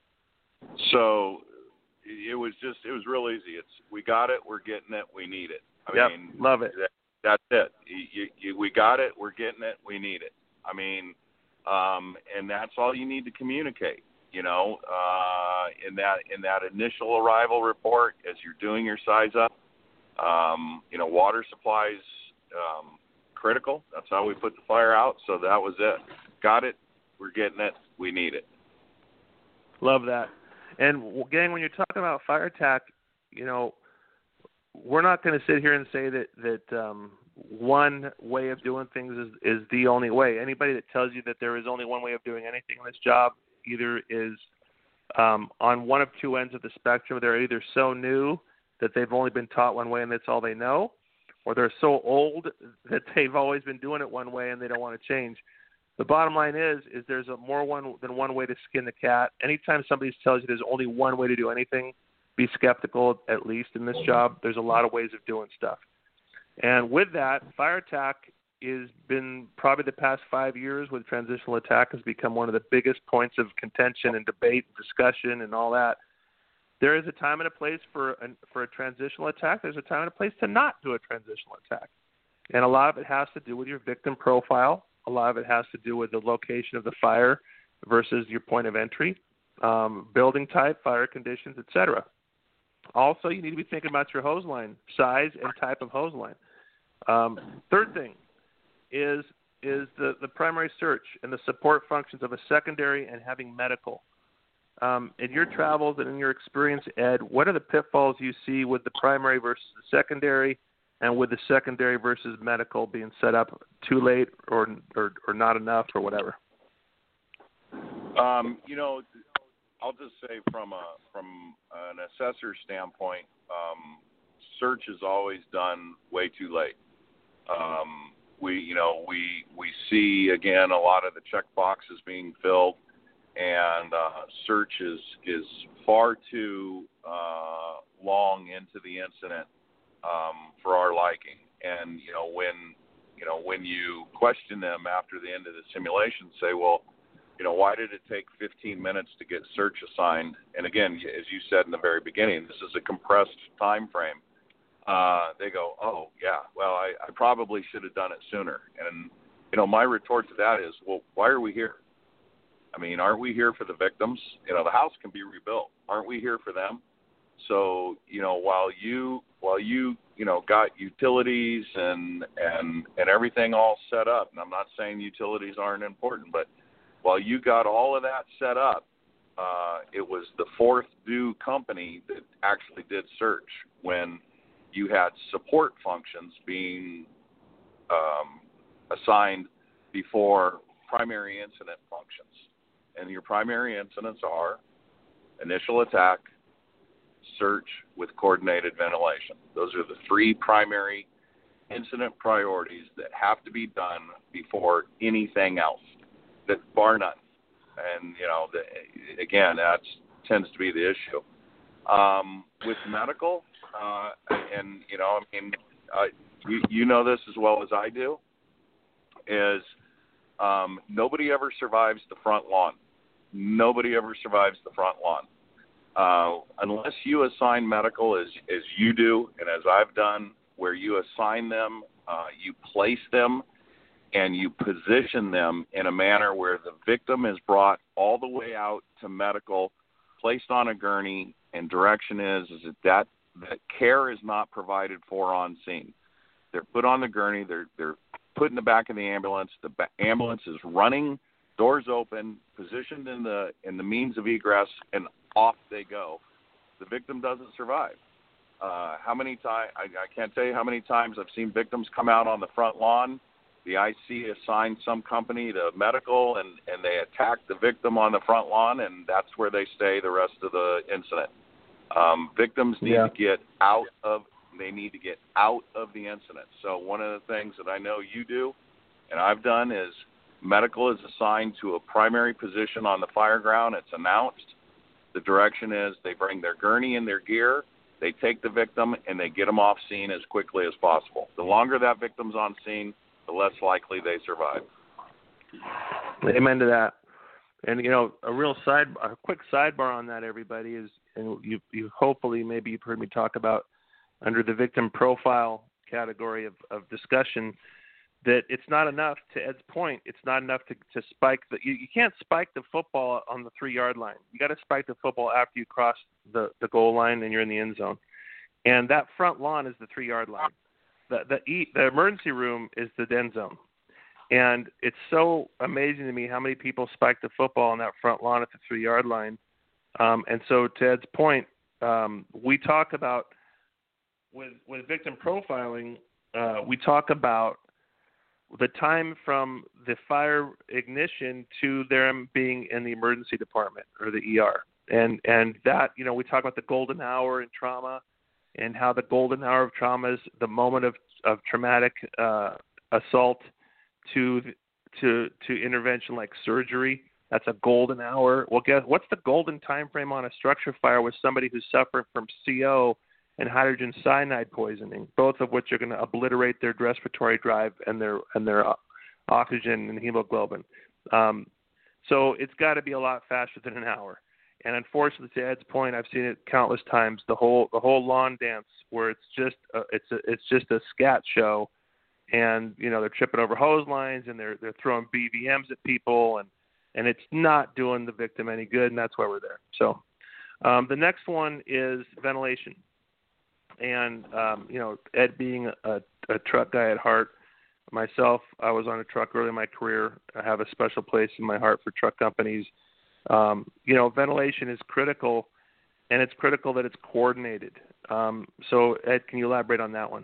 So it was just it was real easy. It's we got it, we're getting it, we need it. I yep, mean, love it. That, that's it. You, you, we got it, we're getting it, we need it. I mean. Um, and that's all you need to communicate, you know, uh, in that in that initial arrival report as you're doing your size up. Um, you know, water supplies um, critical. That's how we put the fire out. So that was it. Got it. We're getting it. We need it. Love that. And gang, when you're talking about fire attack, you know, we're not going to sit here and say that that um, one way of doing things is, is the only way. Anybody that tells you that there is only one way of doing anything in this job either is um, on one of two ends of the spectrum. They're either so new that they've only been taught one way and that's all they know, or they're so old that they've always been doing it one way and they don't want to change. The bottom line is, is there's a more one than one way to skin the cat. Anytime somebody tells you there's only one way to do anything, be skeptical, at least in this job. There's a lot of ways of doing stuff. And with that, fire attack has been probably the past five years with transitional attack has become one of the biggest points of contention and debate and discussion and all that. There is a time and a place for a, for a transitional attack. There's a time and a place to not do a transitional attack. And a lot of it has to do with your victim profile. A lot of it has to do with the location of the fire versus your point of entry, um, building type, fire conditions, et cetera. Also, you need to be thinking about your hose line, size and type of hose line. Um, third thing is is the, the primary search and the support functions of a secondary and having medical. Um, in your travels and in your experience, Ed, what are the pitfalls you see with the primary versus the secondary, and with the secondary versus medical being set up too late or or, or not enough or whatever? Um, you know, I'll just say from a from an assessor standpoint, um, search is always done way too late. Um, we, you know, we we see again a lot of the check boxes being filled, and uh, search is is far too uh, long into the incident um, for our liking. And you know, when you know when you question them after the end of the simulation, say, well, you know, why did it take fifteen minutes to get search assigned? And again, as you said in the very beginning, this is a compressed time frame. Uh, they go, oh, yeah, well, I, I probably should have done it sooner. And, you know, my retort to that is, well, why are we here? I mean, aren't we here for the victims? You know, the house can be rebuilt. Aren't we here for them? So, you know, while you, while you, you know, got utilities and, and, and everything all set up, and I'm not saying utilities aren't important, but while you got all of that set up, uh, it was the fourth due company that actually did search when you had support functions being um, assigned before primary incident functions. And your primary incidents are initial attack, search with coordinated ventilation. Those are the three primary incident priorities that have to be done before anything else, that bar none. And, you know, the, again, that tends to be the issue. Um, with medical, uh, and, you know, I mean, uh, you, you know this as well as I do, is um, nobody ever survives the front lawn. Nobody ever survives the front lawn. Uh, unless you assign medical as, as you do and as I've done, where you assign them, uh, you place them, and you position them in a manner where the victim is brought all the way out to medical, placed on a gurney, and direction is, is that, that that care is not provided for on scene. They're put on the gurney, they're they're put in the back of the ambulance, the ba- ambulance is running, doors open, positioned in the in the means of egress, and off they go. The victim doesn't survive. Uh, how many times, I, I can't tell you how many times I've seen victims come out on the front lawn, the I C assigned some company to medical, and, and they attack the victim on the front lawn, and that's where they stay the rest of the incident. Um, victims need yeah. to get out of, they need to get out of the incident. So one of the things that I know you do, and I've done, is medical is assigned to a primary position on the fire ground. It's announced. The direction is they bring their gurney and their gear, they take the victim, and they get them off scene as quickly as possible. The longer that victim's on scene, the less likely they survive. Amen to that. And, you know, a real side, a quick sidebar on that, everybody, is, and you, you hopefully, maybe you've heard me talk about under the victim profile category of, of discussion, that it's not enough, to Ed's point, it's not enough to, to spike the, you, you can't spike the football on the three-yard line. You got to spike the football after you cross the, the goal line and you're in the end zone. And that front lawn is the three-yard line. The, the, the emergency room is the end zone. And it's so amazing to me how many people spike the football on that front lawn at the three-yard line. Um, and so to Ed's point, um, we talk about, with, with victim profiling, uh, we talk about the time from the fire ignition to them being in the emergency department or the E R. And and that, you know, we talk about the golden hour in trauma and how the golden hour of trauma is the moment of, of traumatic uh, assault to to to intervention like surgery. That's a golden hour. Well, guess what's the golden time frame on a structure fire with somebody who's suffering from C O and hydrogen cyanide poisoning, both of which are going to obliterate their respiratory drive and their and their oxygen and hemoglobin. Um, so it's got to be a lot faster than an hour. And unfortunately, to Ed's point, I've seen it countless times. The whole the whole lawn dance where it's just a, it's a, it's just a scat show, and you know they're tripping over hose lines and they're they're throwing B V Ms at people, and and it's not doing the victim any good, and that's why we're there. So um, the next one is ventilation. And, um, you know, Ed being a, a truck guy at heart, myself, I was on a truck early in my career. I have a special place in my heart for truck companies. Um, you know, ventilation is critical, and it's critical that it's coordinated. Um, so, Ed, can you elaborate on that one?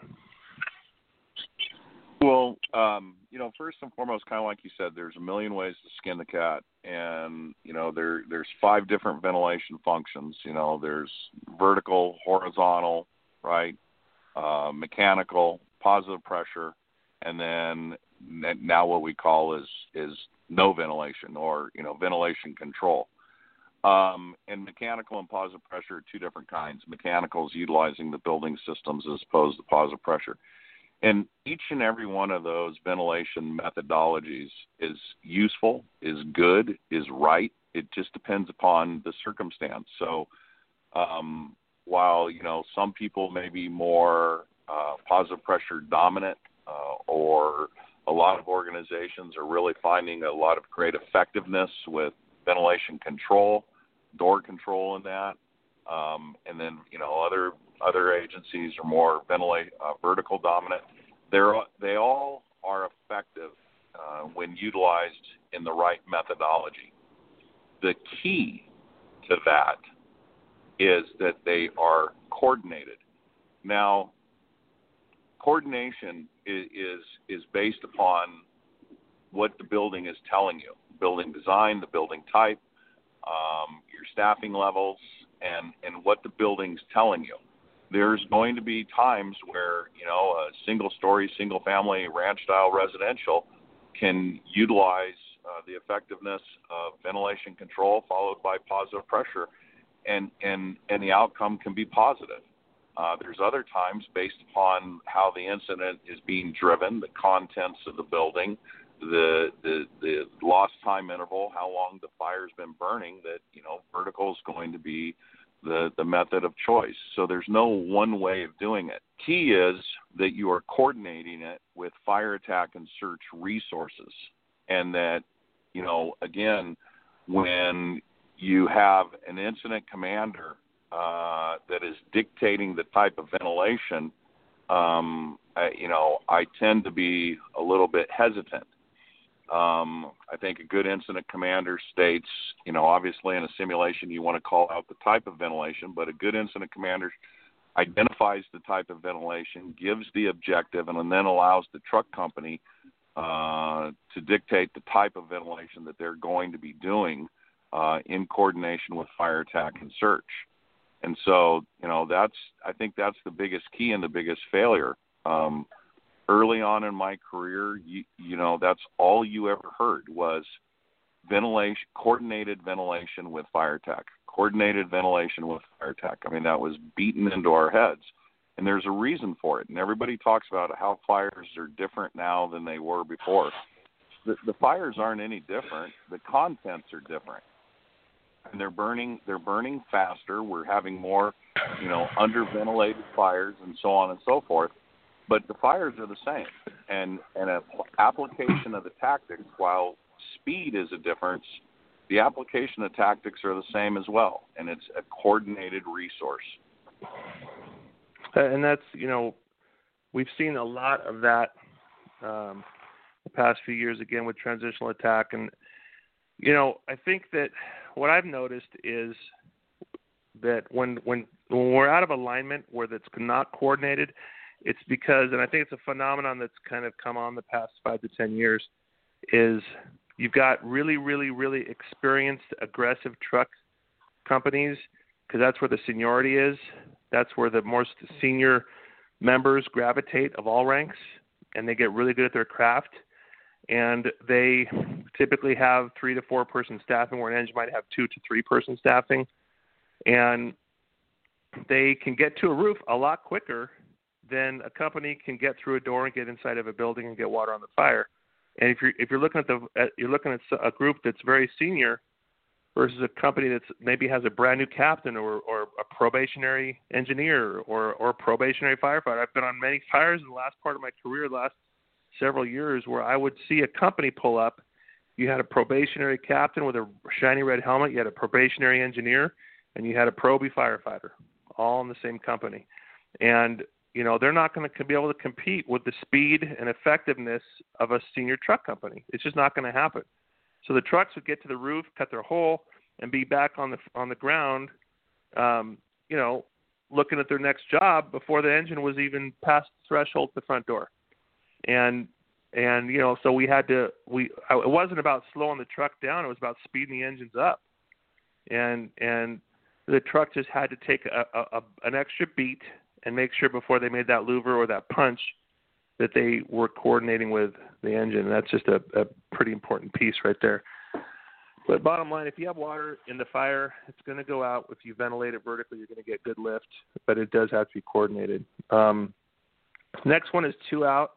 Well, um, you know, first and foremost, kind of like you said, there's a million ways to skin the cat. And, you know, there there's five different ventilation functions. You know, there's vertical, horizontal, right, uh, mechanical, positive pressure, and then now what we call is is no ventilation, or, you know, ventilation control. Um, and mechanical and positive pressure are two different kinds. Mechanical is utilizing the building systems as opposed to positive pressure. And each and every one of those ventilation methodologies is useful, is good, is right. It just depends upon the circumstance. So, um, while, you know, some people may be more uh, positive pressure dominant, uh, or a lot of organizations are really finding a lot of great effectiveness with ventilation control, door control in that. Um, and then, you know, other other agencies are more ventilate, uh, vertical dominant. They're, they all are effective uh, when utilized in the right methodology. The key to that is that they are coordinated. Now, coordination is, is is based upon what the building is telling you, building design, the building type, um, your staffing levels, and, and what the building's telling you. There's going to be times where, you know, a single-story, single-family, ranch-style residential can utilize uh, the effectiveness of ventilation control followed by positive pressure, and, and, and the outcome can be positive. Uh, there's other times, based upon how the incident is being driven, the contents of the building, the, the the lost time interval, how long the fire's been burning, that, you know, vertical is going to be the, the method of choice. So there's no one way of doing it. Key is that you are coordinating it with fire attack and search resources, and that, you know, again, when you have an incident commander uh, that is dictating the type of ventilation, um, I, you know, I tend to be a little bit hesitant. Um, I think a good incident commander states, you know, obviously in a simulation you want to call out the type of ventilation, but a good incident commander identifies the type of ventilation, gives the objective, and then allows the truck company uh, to dictate the type of ventilation that they're going to be doing uh, in coordination with fire attack and search. And so, you know, that's, I think that's the biggest key and the biggest failure. Um, early on in my career, you, you know, that's all you ever heard was ventilation, coordinated ventilation with fire tech, coordinated ventilation with fire tech. I mean, that was beaten into our heads. And there's a reason for it. And everybody talks about how fires are different now than they were before. The, the fires aren't any different. The contents are different. And they're burning, they're burning faster. We're having more, you know, under-ventilated fires and so on and so forth. But the fires are the same. And, and an application of the tactics, while speed is a difference, the application of tactics are the same as well. And it's a coordinated resource. And that's, you know, we've seen a lot of that um, the past few years, again, with transitional attack. And, you know, I think that what I've noticed is that when when when we're out of alignment where that's not coordinated, it's because, and I think it's a phenomenon that's kind of come on the past five to ten years, is you've got really, really, really experienced, aggressive truck companies, because that's where the seniority is. That's where the most senior members gravitate of all ranks, and they get really good at their craft. And they typically have three to four person staffing, where an engine might have two to three person staffing. And they can get to a roof a lot quicker than a company can get through a door and get inside of a building and get water on the fire. And if you're if you're looking at the at, you're looking at a group that's very senior versus a company that's maybe has a brand new captain or, or a probationary engineer or, or a probationary firefighter. I've been on many fires in the last part of my career, the last several years, where I would see a company pull up. You had a probationary captain with a shiny red helmet, you had a probationary engineer, and you had a probie firefighter, all in the same company. And, you know, they're not going to be able to compete with the speed and effectiveness of a senior truck company. It's just not going to happen. So the trucks would get to the roof, cut their hole, and be back on the on the ground, um, you know, looking at their next job before the engine was even past the threshold to the front door. And and you know, so we had to we it wasn't about slowing the truck down; it was about speeding the engines up. And and the truck just had to take a, a, a an extra beat and make sure before they made that louver or that punch that they were coordinating with the engine. And that's just a, a pretty important piece right there. But bottom line, if you have water in the fire, it's going to go out. If you ventilate it vertically, you're going to get good lift, but it does have to be coordinated. Um, next one is two out,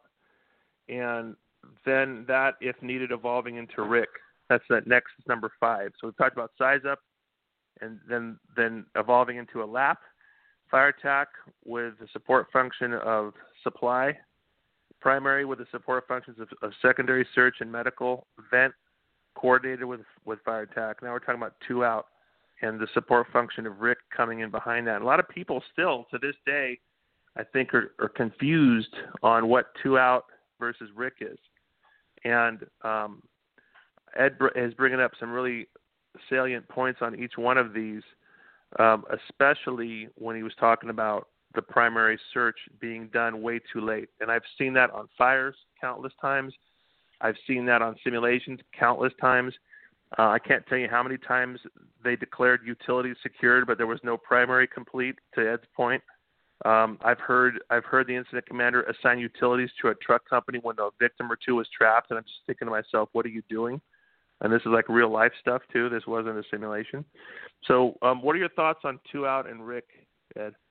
and then that, if needed, evolving into R I C. That's that next number five. So we've talked about size up, and then then evolving into a lap, fire attack with the support function of supply, primary with the support functions of, of secondary search and medical, vent coordinated with, with fire attack. Now we're talking about two out and the support function of R I C coming in behind that. And a lot of people still, to this day, I think are, are confused on what two out versus R I C is. And um, Ed is bringing up some really salient points on each one of these, um, especially when he was talking about the primary search being done way too late. And I've seen that on fires countless times. I've seen that on simulations countless times. Uh, I can't tell you how many times they declared utilities secured, but there was no primary complete, to Ed's point. Um, I've heard I've heard the incident commander assign utilities to a truck company when a victim or two was trapped, and I'm just thinking to myself, what are you doing? And this is like real life stuff too. This wasn't a simulation. So um, what are your thoughts on two out and R I C, Ed?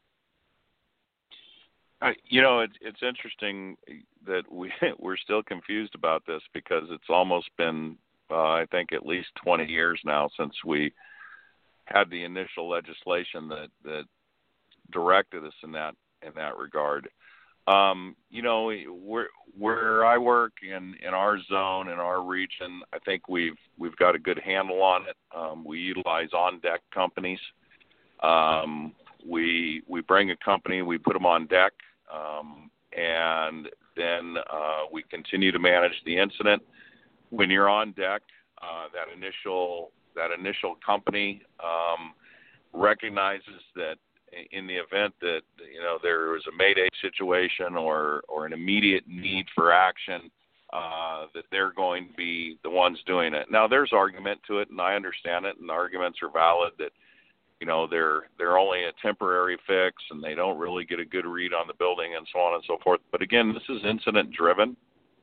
I, you know, it's it's interesting that we we're still confused about this because it's almost been, uh, I think, at least twenty years now since we had the initial legislation that, that directed us in that in that regard. Um, you know, where where I work in, in our zone, in our region, I think we've we've got a good handle on it. Um, we utilize on deck companies. Um, we we bring a company, we put them on deck. Um, and then uh, we continue to manage the incident. When you're on deck, uh, that initial that initial company um, recognizes that in the event that you know there is a mayday situation or or an immediate need for action, uh, that they're going to be the ones doing it. Now, there's argument to it, and I understand it, and the arguments are valid that you know, they're they're only a temporary fix and they don't really get a good read on the building and so on and so forth. But again, this is incident driven.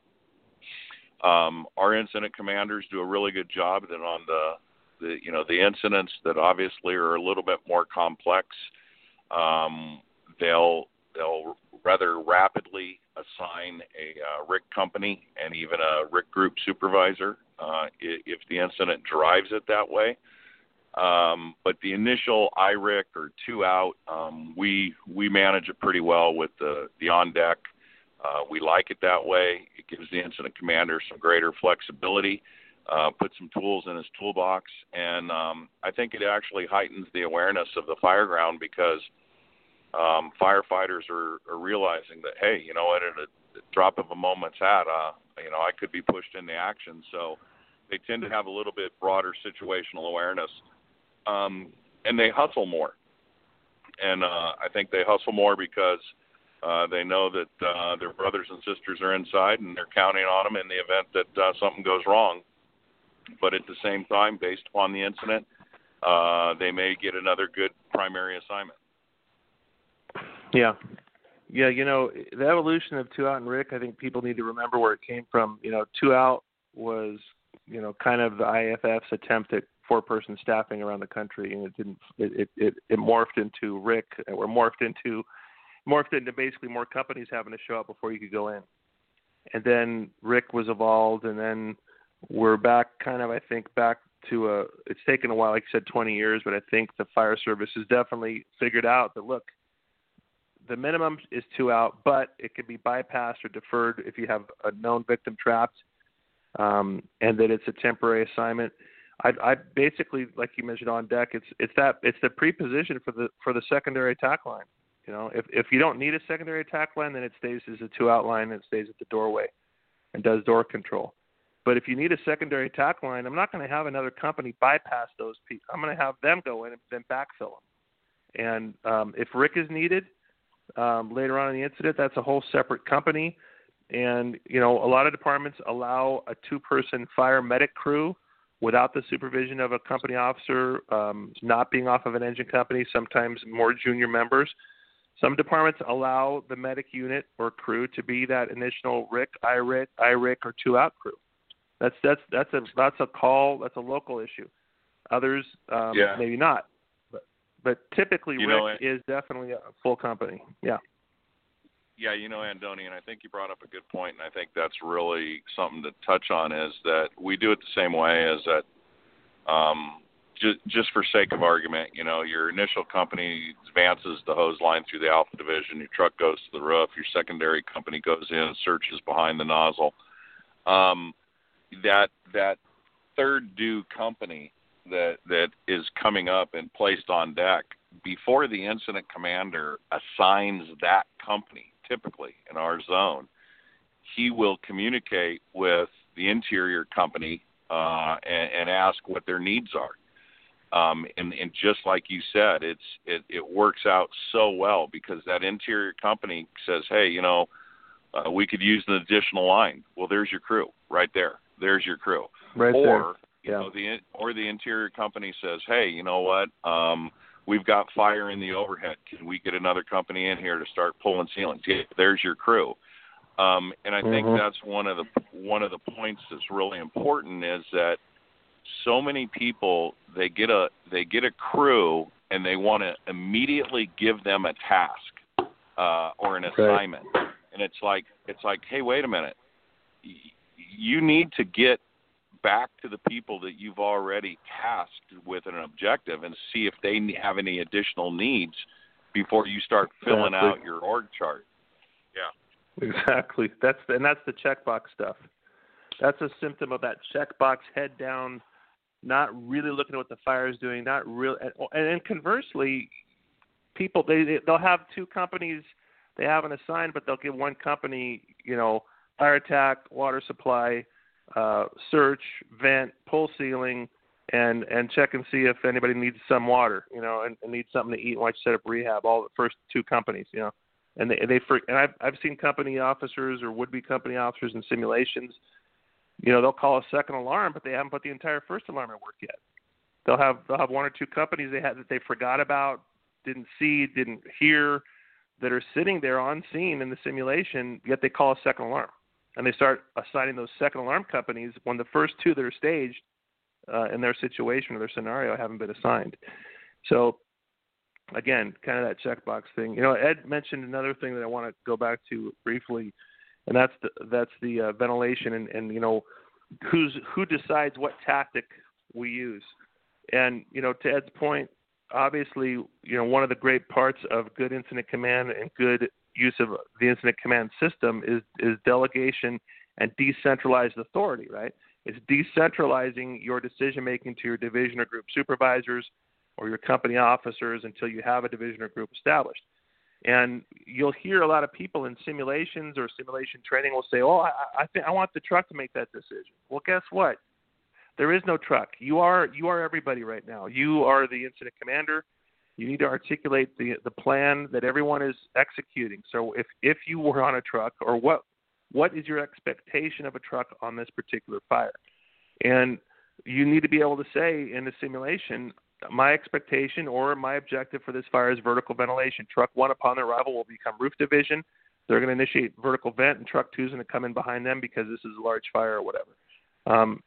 Um, our incident commanders do a really good job then on the, the, you know, the incidents that obviously are a little bit more complex. Um, they'll they'll rather rapidly assign a uh, R I C company and even a R I C group supervisor uh, if the incident drives it that way. Um, but the initial I R I C or two out, um, we we manage it pretty well with the, the on deck. Uh, we like it that way. It gives the incident commander some greater flexibility, uh, put some tools in his toolbox, and um, I think it actually heightens the awareness of the fire ground because um, firefighters are, are realizing that, hey, you know what, at a drop of a moment's hat, uh, you know, I could be pushed into action. So they tend to have a little bit broader situational awareness, um, and they hustle more. And uh, I think they hustle more because Uh, they know that uh, their brothers and sisters are inside and they're counting on them in the event that uh, something goes wrong. But at the same time, based upon the incident, uh, they may get another good primary assignment. Yeah. Yeah, you know, the evolution of two out and R I C, I think people need to remember where it came from. You know, two out was, you know, kind of the I F F's attempt at four-person staffing around the country, and it didn't. It it, it morphed into R I C, or morphed into morphed into basically more companies having to show up before you could go in. And then R I C was evolved, and then we're back kind of, I think, back to a, it's taken a while, like you said, twenty years, but I think the fire service has definitely figured out that, look, the minimum is two out, but it can be bypassed or deferred if you have a known victim trapped, um, and that it's a temporary assignment. I, I basically, like you mentioned on deck, it's it's that it's the preposition for the for the secondary attack line. You know, if if you don't need a secondary attack line, then it stays as a two-out line and it stays at the doorway and does door control. But if you need a secondary attack line, I'm not going to have another company bypass those people. I'm going to have them go in and then backfill them. And um, if R I C is needed um, later on in the incident, that's a whole separate company. And, you know, a lot of departments allow a two-person fire medic crew without the supervision of a company officer, um, not being off of an engine company, sometimes more junior members. Some departments allow the medic unit or crew to be that initial R I C, I R I C, I R I C, or two-out crew. That's that's that's a that's a call. That's a local issue. Others, um, yeah. maybe not. But but typically, you R I C know, is definitely a full company. Yeah. Yeah, you know, Andoni, and I think you brought up a good point, and I think that's really something to touch on is that we do it the same way as that. Um, Just, just for sake of argument, you know, your initial company advances the hose line through the Alpha Division, your truck goes to the roof, your secondary company goes in and searches behind the nozzle. Um, that that third due company that that is coming up and placed on deck, before the incident commander assigns that company, typically in our zone, he will communicate with the interior company uh, and, and ask what their needs are. Um, and, and just like you said, it's it, it works out so well because that interior company says, hey, you know, uh, we could use an additional line. Well, there's your crew right there. There's your crew. Right or, there. You yeah. know, the or the interior company says, hey, you know what? Um, we've got fire in the overhead. Can we get another company in here to start pulling ceilings? Yeah, there's your crew. Um, and I mm-hmm. think that's one of the one of the points that's really important is that so many people they get a they get a crew and they want to immediately give them a task uh, or an assignment, right. and it's like it's like hey, wait a minute, you need to get back to the people that you've already tasked with an objective and see if they have any additional needs before you start filling exactly. out your org chart. Yeah, exactly. That's and that's the checkbox stuff. That's a symptom of that checkbox head down. Not really looking at what the fire is doing, not real, and, and conversely, people they they'll have two companies they haven't assigned, but they'll give one company, you know, fire attack, water supply, uh, search, vent, pull ceiling, and and check and see if anybody needs some water, you know, and, and needs something to eat. Watch set up rehab. All the first two companies, you know, and they they and I've I've seen company officers or would be company officers in simulations. You know, they'll call a second alarm, but they haven't put the entire first alarm at work yet. They'll have they'll have one or two companies they had that they forgot about, didn't see, didn't hear, that are sitting there on scene in the simulation, yet they call a second alarm. And they start assigning those second alarm companies when the first two that are staged uh, in their situation or their scenario haven't been assigned. So, again, kind of that checkbox thing. You know, Ed mentioned another thing that I want to go back to briefly, and that's the, that's the uh, ventilation and, and, you know, who's who decides what tactic we use. And, you know, to Ed's point, obviously, you know, one of the great parts of good incident command and good use of the incident command system is, is delegation and decentralized authority, right? It's decentralizing your decision-making to your division or group supervisors or your company officers until you have a division or group established. And you'll hear a lot of people in simulations or simulation training will say, oh, I, I, think I want the truck to make that decision. Well, guess what? There is no truck. You are you are everybody right now. You are the incident commander. You need to articulate the the plan that everyone is executing. So if, if you were on a truck, or what what is your expectation of a truck on this particular fire? And you need to be able to say in the simulation, my expectation or my objective for this fire is vertical ventilation. Truck one, upon their arrival, will become roof division. They're going to initiate vertical vent, and truck two is going to come in behind them because this is a large fire or whatever. Um,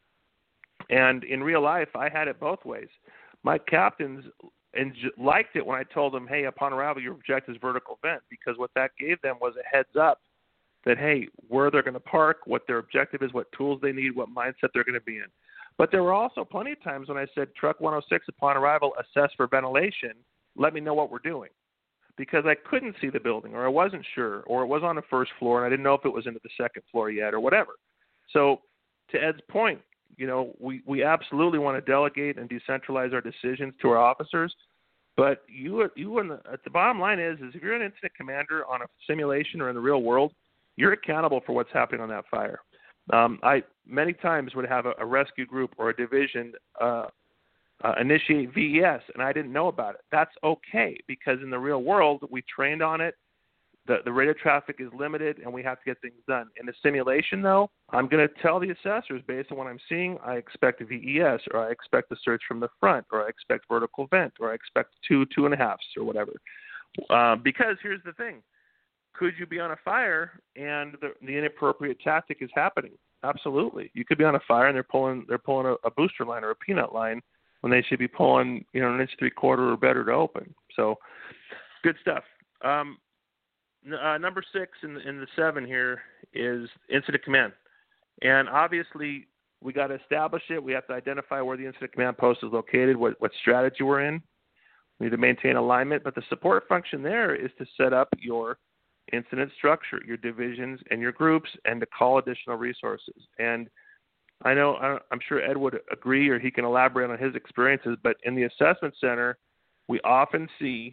And in real life, I had it both ways. My captains and liked it when I told them, hey, upon arrival, your objective is vertical vent, because what that gave them was a heads up that, hey, where they're going to park, what their objective is, what tools they need, what mindset they're going to be in. But there were also plenty of times when I said, truck one oh six, upon arrival, assess for ventilation, let me know what we're doing. Because I couldn't see the building, or I wasn't sure, or it was on the first floor, and I didn't know if it was into the second floor yet, or whatever. So to Ed's point, you know, we, we absolutely want to delegate and decentralize our decisions to our officers. But you, you in the, at the bottom line is, is if you're an incident commander on a simulation or in the real world, you're accountable for what's happening on that fire. Um, I many times would have a, a rescue group or a division uh, uh, initiate V E S, and I didn't know about it. That's okay, because in the real world, we trained on it. The, the rate of traffic is limited, and we have to get things done. In the simulation, though, I'm going to tell the assessors, based on what I'm seeing, I expect a V E S, or I expect a search from the front, or I expect vertical vent, or I expect two, two and a halfs, or whatever. Uh, because here's the thing. Could you be on a fire and the, the inappropriate tactic is happening? Absolutely. You could be on a fire and they're pulling they're pulling a, a booster line or a peanut line when they should be pulling, you know, an inch three quarter or better to open. So, good stuff. Um, Uh, number six in the, in the seven here is incident command. And obviously, we got to establish it. We have to identify where the incident command post is located, what, what strategy we're in. We need to maintain alignment. But the support function there is to set up your incident structure, your divisions and your groups, and to call additional resources. And I know, I'm sure Ed would agree, or he can elaborate on his experiences, but in the assessment center, we often see,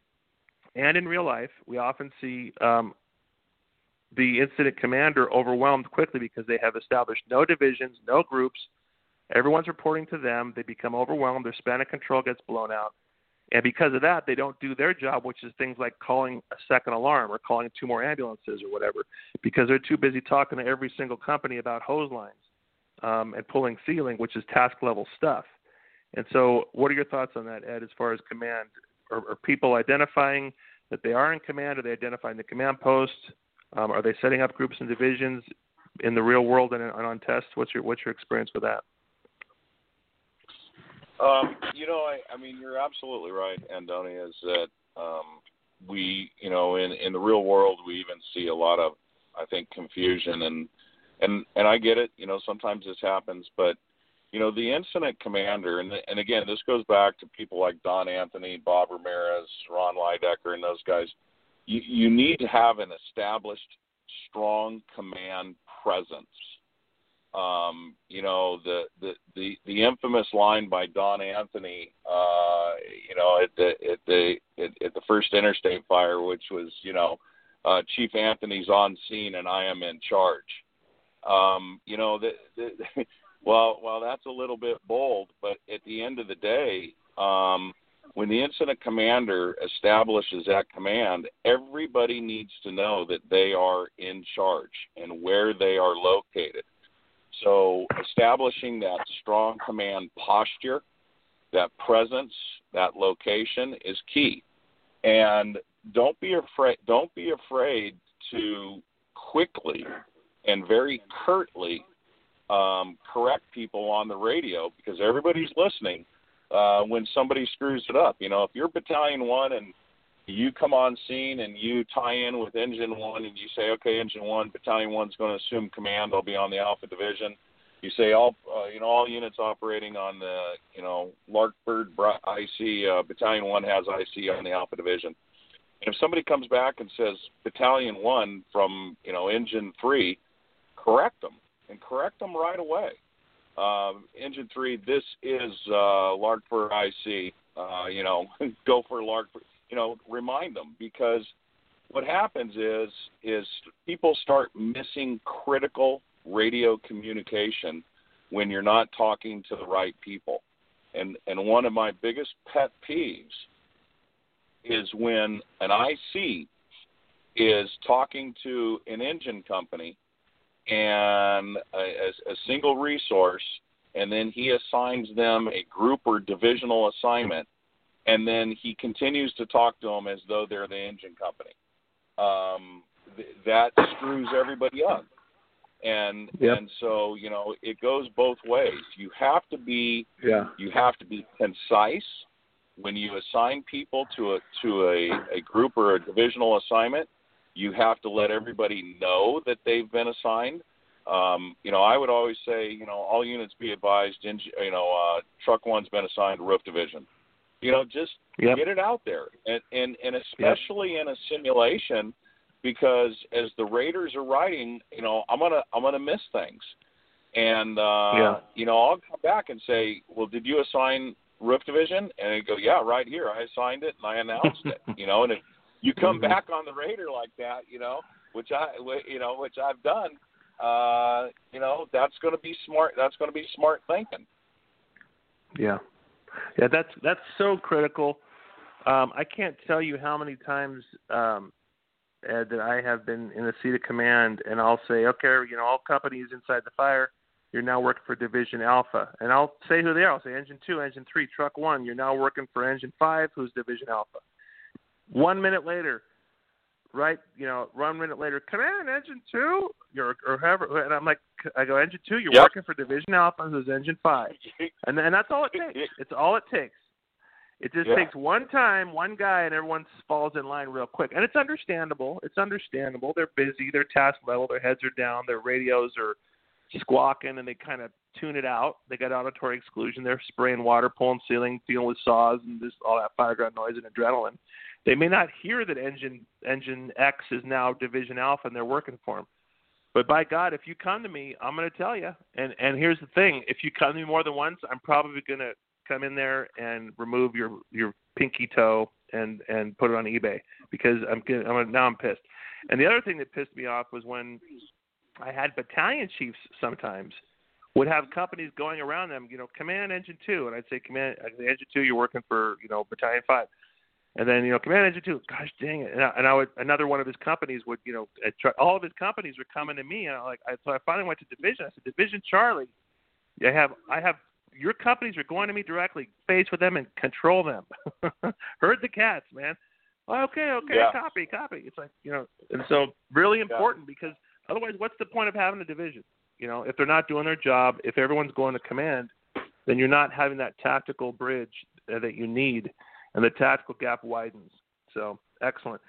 and in real life, we often see um, the incident commander overwhelmed quickly because they have established no divisions, no groups. Everyone's reporting to them. They become overwhelmed. Their span of control gets blown out. And because of that, they don't do their job, which is things like calling a second alarm or calling two more ambulances or whatever, because they're too busy talking to every single company about hose lines um, and pulling ceiling, which is task-level stuff. And so what are your thoughts on that, Ed, as far as command? Are, are people identifying that they are in command? Are they identifying the command post? Um, are they setting up groups and divisions in the real world and, and on tests? What's your what's your experience with that? Um, you know, I, I mean, you're absolutely right, Andoni, is that um, we, you know, in, in the real world, we even see a lot of, I think, confusion. And, and, and I get it, you know, sometimes this happens, but you know, the incident commander, and, and again, this goes back to people like Don Anthony, Bob Ramirez, Ron Leidecker, and those guys. You, you need to have an established, strong command presence. Um, you know, the, the, the, the infamous line by Don Anthony, uh, you know, at the at the at, at the first interstate fire, which was, you know, uh, Chief Anthony's on scene and I am in charge. Um, you know, the, the Well, well, that's a little bit bold, but at the end of the day, um, when the incident commander establishes that command, everybody needs to know that they are in charge and where they are located. So establishing that strong command posture that presence, that location is key. And don't be afraid. Don't be afraid to quickly and very curtly um, correct people on the radio, because everybody's listening uh, when somebody screws it up. You know, if you're Battalion One and you come on scene and you tie in with Engine One and you say, okay, Engine One, Battalion One's going to assume command. I'll be on the Alpha Division. You say all, uh, you know, all units operating on the, you know, Larkbird I C, uh, Battalion One has I C on the Alpha Division. And if somebody comes back and says Battalion One from, you know, Engine Three, correct them and correct them right away. Um, Engine Three, this is uh, Larkbird I C. Uh, you know, go for Larkbird. You know, remind them, because what happens is is people start missing critical radio communication when you're not talking to the right people. And and one of my biggest pet peeves is when an I C is talking to an engine company and a, a, a single resource, and then he assigns them a group or divisional assignment, and then he continues to talk to them as though they're the engine company. Um, th- that screws everybody up. And yep. and so, you know, it goes both ways. You have to be yeah. you have to be concise when you assign people to a to a, a group or a divisional assignment. You have to let everybody know that they've been assigned. Um, you know, I would always say, you know, all units be advised. In, you know, uh, Truck One's been assigned to Roof Division. You know, just yep. get it out there, and and, and especially yep. in a simulation. Because as the Raiders are writing, you know, I'm gonna I'm gonna miss things, and uh, yeah. you know, I'll come back and say, well, did you assign Roof Division? And they go, yeah, right here, I assigned it and I announced it. You know, and if you come mm-hmm. back on the Raider like that, you know, which I you know which I've done, uh, you know, that's going to be smart. That's going to be smart thinking. Yeah, yeah, that's that's so critical. Um, I can't tell you how many times. Um, Ed, that I have been in the seat of command, and I'll say, okay, you know, all companies inside the fire, you're now working for Division Alpha. And I'll say who they are. I'll say Engine two, Engine three, Truck one, you're now working for Engine five, who's Division Alpha. One minute later, right, you know, one minute later, Command, Engine two, or, or whoever. And I'm like, I go, Engine two, you're yep. working for Division Alpha, who's Engine five. And, and that's all it takes. It's all it takes. It just yeah. takes one time, one guy, and everyone falls in line real quick. And it's understandable. It's understandable. They're busy. They're task level. Their heads are down. Their radios are squawking, and they kind of tune it out. They got auditory exclusion. They're spraying water, pulling ceiling, dealing with saws, and just all that fireground noise and adrenaline. They may not hear that engine engine X is now Division Alpha, and they're working for them. But by God, if you come to me, I'm going to tell you. And, and here's the thing. If you come to me more than once, I'm probably going to come in there and remove your, your pinky toe and, and put it on eBay, because I'm, I'm now I'm pissed. And the other thing that pissed me off was when I had battalion chiefs sometimes would have companies going around them, you know, Command Engine two, and I'd say Command Engine two, you're working for, you know, Battalion five, and then, you know, Command Engine two, gosh dang it, and I, and I would another one of his companies would, you know, try, all of his companies were coming to me, and I like I, so I finally went to Division. I said, Division Charlie, I have I have. Your companies are going to me directly, face with them and control them. Herd the cats, man. Well, okay, okay, yeah. copy, copy. It's like, you know, and so really important yeah. because otherwise what's the point of having a division? You know, if they're not doing their job, if everyone's going to command, then you're not having that tactical bridge that you need, and the tactical gap widens. So, excellent.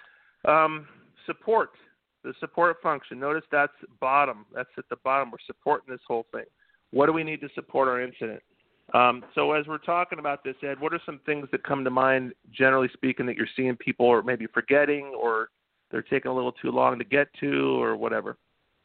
Um, support, the support function. Notice that's bottom. That's at the bottom. We're supporting this whole thing. What do we need to support our incident? Um, so as we're talking about this, Ed, what are some things that come to mind, generally speaking, that you're seeing people are maybe forgetting, or they're taking a little too long to get to, or whatever?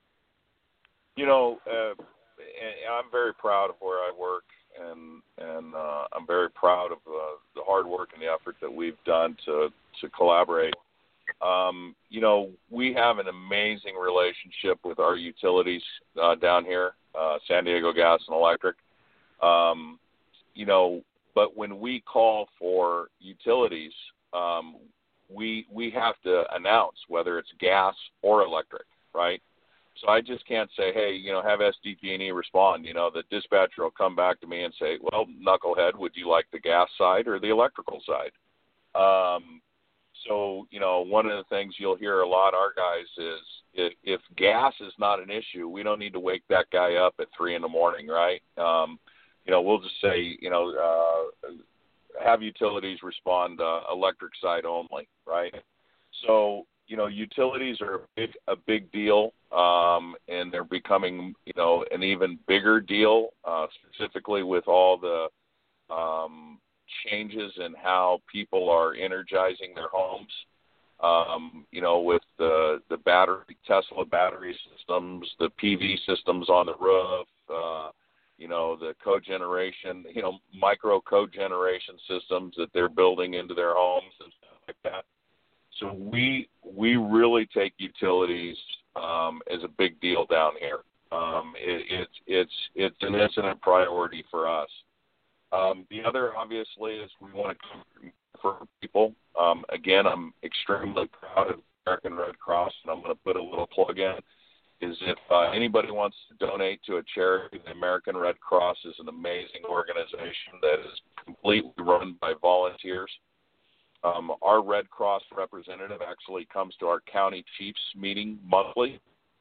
You know, uh, I'm very proud of where I work, and and uh, I'm very proud of uh, the hard work and the effort that we've done to, to collaborate. Um, you know, we have an amazing relationship with our utilities uh, down here, uh, San Diego Gas and Electric. Um, you know, but when we call for utilities, um, we we have to announce whether it's gas or electric, right? So I just can't say, hey, you know, have S D G and E respond. You know, the dispatcher will come back to me and say, well, knucklehead, would you like the gas side or the electrical side? Um, so, you know, one of the things you'll hear a lot, our guys, is if, if gas is not an issue, we don't need to wake that guy up at three in the morning, right? Um, you know, we'll just say, you know, uh, have utilities respond uh, electric side only, right? So, you know, utilities are a big, a big deal, um, and they're becoming, you know, an even bigger deal, uh, specifically with all the um, changes in how people are energizing their homes. Um, you know, with the the battery Tesla battery systems, the P V systems on the roof, uh, you know, the cogeneration, you know, micro cogeneration systems that they're building into their homes and stuff like that. So we we really take utilities um, as a big deal down here. Um, it, it's it's it's an incident priority for us. Um, the other, obviously, is we want to come for people. Um, again, I'm extremely proud of the American Red Cross, and I'm going to put a little plug in. Is if uh, anybody wants to donate to a charity, the American Red Cross is an amazing organization that is completely run by volunteers. Um, our Red Cross representative actually comes to our county chiefs meeting monthly,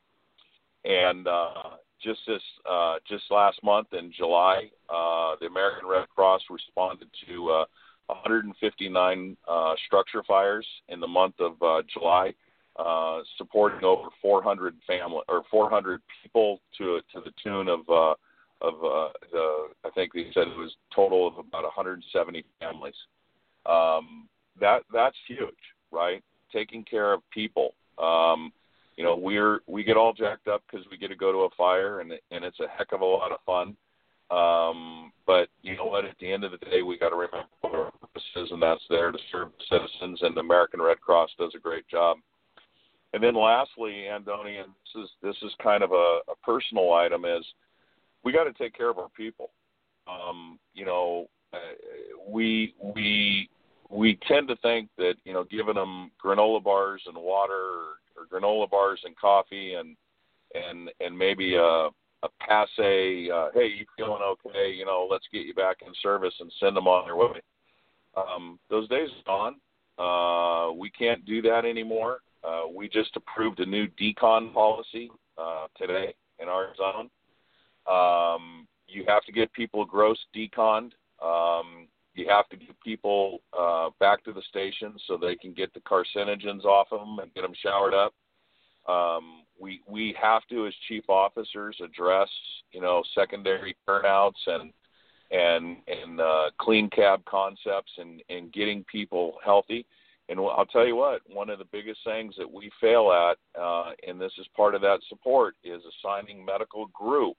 and uh, just this uh, just last month in July, uh, the American Red Cross responded to uh, one hundred fifty-nine uh, structure fires in the month of uh, July, uh, supporting over four hundred family or four hundred people to to the tune of uh, of uh, the I think they said it was a total of about one hundred seventy families. Um, That that's huge, right? Taking care of people. Um, you know, we're we get all jacked up because we get to go to a fire, and and it's a heck of a lot of fun. Um, but you know what? At the end of the day, we got to remember what our purpose is, and that's there to serve the citizens. And the American Red Cross does a great job. And then lastly, Andoni, and this is this is kind of a, a personal item, is we got to take care of our people. Um, you know, uh, we we. We tend to think that, you know, giving them granola bars and water or, or granola bars and coffee and and and maybe a, a passe, uh, hey, you feeling okay, you know, let's get you back in service and send them on their way. Um, those days are gone. Uh, we can't do that anymore. Uh, we just approved a new decon policy uh, today in our zone. Um, you have to get people gross deconned. Um, You have to get people uh, back to the station so they can get the carcinogens off of them and get them showered up. Um, we we have to, as chief officers, address you know secondary turnouts and and and uh, clean cab concepts and, and getting people healthy. And I'll tell you what, one of the biggest things that we fail at, uh, and this is part of that support, is assigning medical group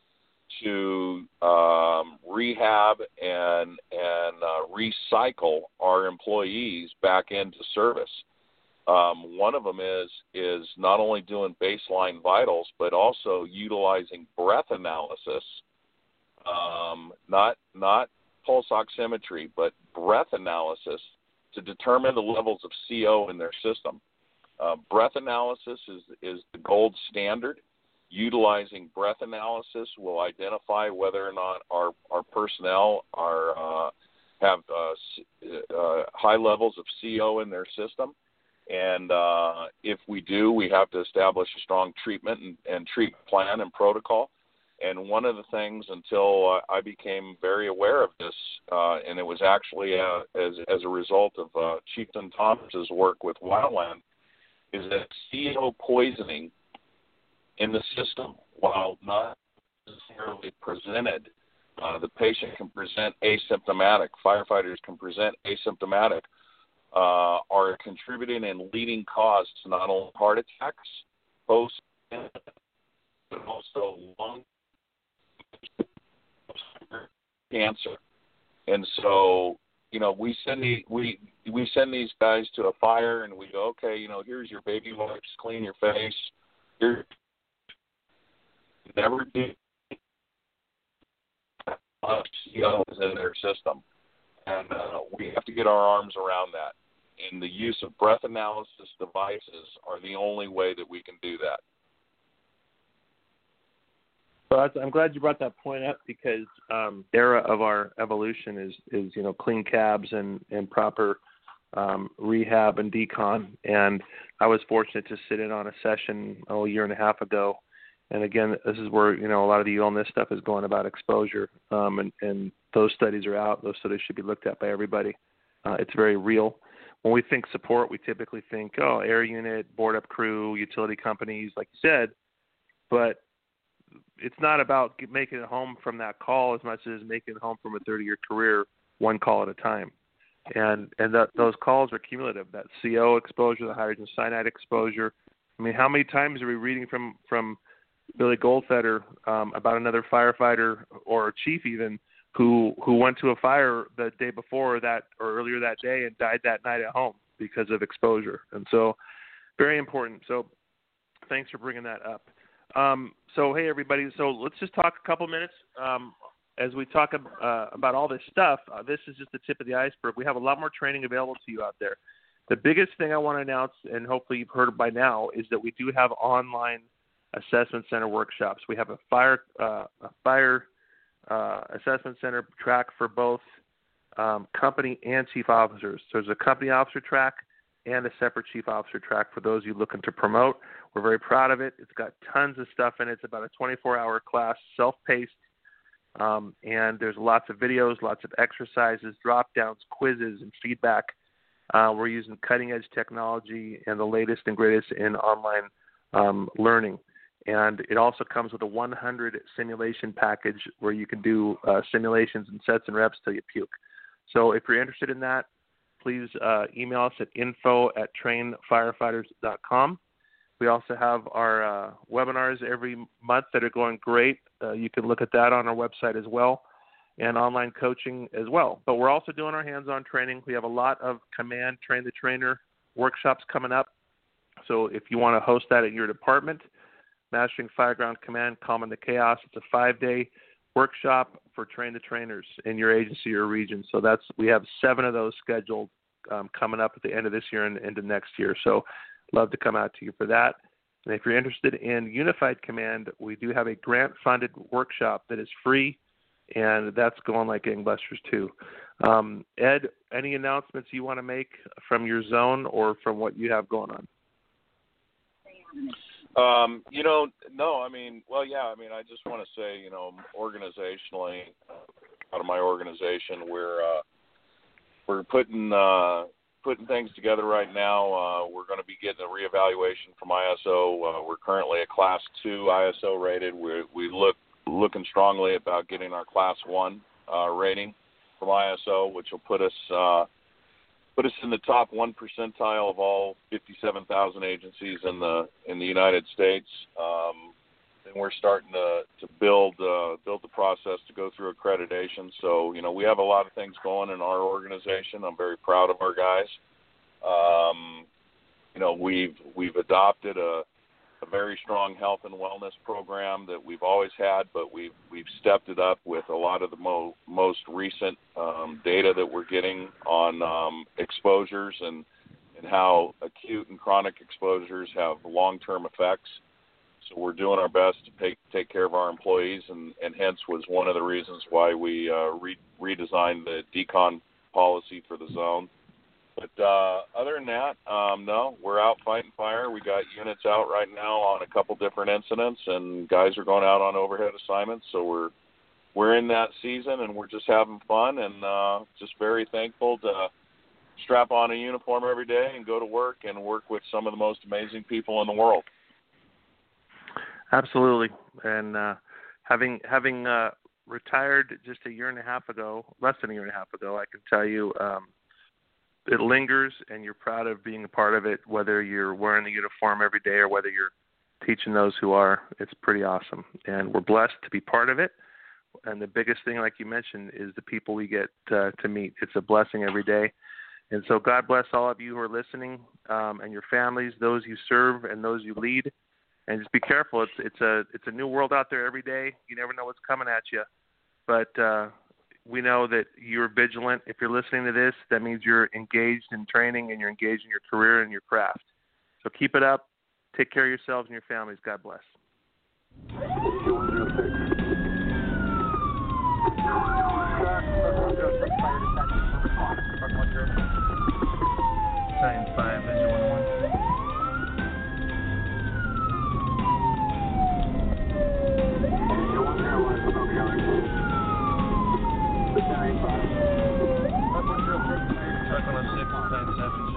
to um, rehab and and uh, recycle our employees back into service. Um, one of them is is not only doing baseline vitals, but also utilizing breath analysis, um, not not pulse oximetry, but breath analysis to determine the levels of C O in their system. Uh, breath analysis is is the gold standard. Utilizing breath analysis will identify whether or not our, our personnel are uh, have uh, uh, high levels of C O in their system. And uh, if we do, we have to establish a strong treatment and, and treatment plan and protocol. And one of the things, until uh, I became very aware of this, uh, and it was actually uh, as, as a result of uh, Chieftain Thomas's work with Wildland, is that C O poisoning in the system, while not necessarily presented, uh, the patient can present asymptomatic, firefighters can present asymptomatic, uh, are contributing and leading cause to not only heart attacks, post, but also lung cancer. And so, you know, we send the, we we send these guys to a fire, and we go, okay, you know, here's your baby wipes, clean your face. Here, never do C O is in their system, and uh, we have to get our arms around that. And the use of breath analysis devices are the only way that we can do that. Well, that's, I'm glad you brought that point up because um, era of our evolution is, is you know, clean cabs and, and proper um, rehab and decon. And I was fortunate to sit in on a session oh, a year and a half ago. And again, this is where, you know, a lot of the illness stuff is going about exposure. Um, and, and those studies are out. Those studies should be looked at by everybody. Uh, it's very real. When we think support, we typically think, oh, air unit, board up crew, utility companies, like you said. But it's not about making it home from that call as much as making it home from a thirty-year career, one call at a time. And and that, those calls are cumulative. That C O exposure, the hydrogen cyanide exposure. I mean, how many times are we reading from, from Billy Goldfeder um, about another firefighter or a chief even who who went to a fire the day before that or earlier that day and died that night at home because of exposure? And so very important. So thanks for bringing that up. Um, so, hey, everybody, so let's just talk a couple minutes. Um, as we talk uh, about all this stuff, uh, this is just the tip of the iceberg. We have a lot more training available to you out there. The biggest thing I want to announce, and hopefully you've heard by now, is that we do have online assessment center workshops. We have a fire uh, a fire uh, assessment center track for both um, company and chief officers. So there's a company officer track and a separate chief officer track for those of you looking to promote. We're very proud of it. It's got tons of stuff in it. It's about a twenty-four hour class, self-paced, um, and there's lots of videos, lots of exercises, drop-downs, quizzes, and feedback. Uh, we're using cutting-edge technology and the latest and greatest in online um, learning. And it also comes with a one hundred simulation package where you can do uh, simulations and sets and reps till you puke. So if you're interested in that, please uh, email us at info at train firefighters dot com. We also have our uh, webinars every month that are going great. Uh, you can look at that on our website as well, and online coaching as well. But we're also doing our hands-on training. We have a lot of command, train the trainer workshops coming up. So if you want to host that at your department, Mastering Fireground Command, Calming the Chaos, it's a five-day workshop for train the trainers in your agency or region. So that's we have seven of those scheduled um, coming up at the end of this year and into next year. So love to come out to you for that. And if you're interested in Unified Command, we do have a grant-funded workshop that is free, and that's going like gangbusters too. Um, Ed, any announcements you want to make from your zone or from what you have going on? Um, you know, no, I mean, well, yeah, I mean, I just want to say, you know, organizationally, uh, out of my organization, we're uh, we're putting uh, putting things together right now. Uh, we're going to be getting a reevaluation from I S O. Uh, we're currently a Class Two I S O rated. We we look looking strongly about getting our Class One uh, rating from I S O, which will put us. Uh, Put us in the top one percentile of all fifty-seven thousand agencies in the in the United States. Um, and we're starting to to build uh, build the process to go through accreditation. So you know we have a lot of things going in our organization. I'm very proud of our guys. Um, you know we've we've adopted a, a very strong health and wellness program that we've always had, but we've we've stepped it up with a lot of the mo- most recent um, data that we're getting on um, exposures and and how acute and chronic exposures have long-term effects. So we're doing our best to take take care of our employees, and, and hence was one of the reasons why we uh, re- redesigned the decon policy for the zone. But uh, other than that, um, no, we're out fighting fire. We got units out right now on a couple different incidents, and guys are going out on overhead assignments. So we're we're in that season, and we're just having fun, and uh, just very thankful to strap on a uniform every day and go to work and work with some of the most amazing people in the world. Absolutely, and uh, having having uh, retired just a year and a half ago, less than a year and a half ago, I can tell you. Um, It lingers, and you're proud of being a part of it, whether you're wearing the uniform every day or whether you're teaching those who are. It's pretty awesome, and we're blessed to be part of it. And the biggest thing, like you mentioned, is the people we get uh, to meet. It's a blessing every day. And so God bless all of you who are listening, um, and your families, those you serve and those you lead. And just be careful. It's it's a it's a new world out there every day. You never know what's coming at you. But uh, we know that you're vigilant. If you're listening to this, that means you're engaged in training and you're engaged in your career and your craft. So keep it up. Take care of yourselves and your families. God bless. Truck on a six, nine seven.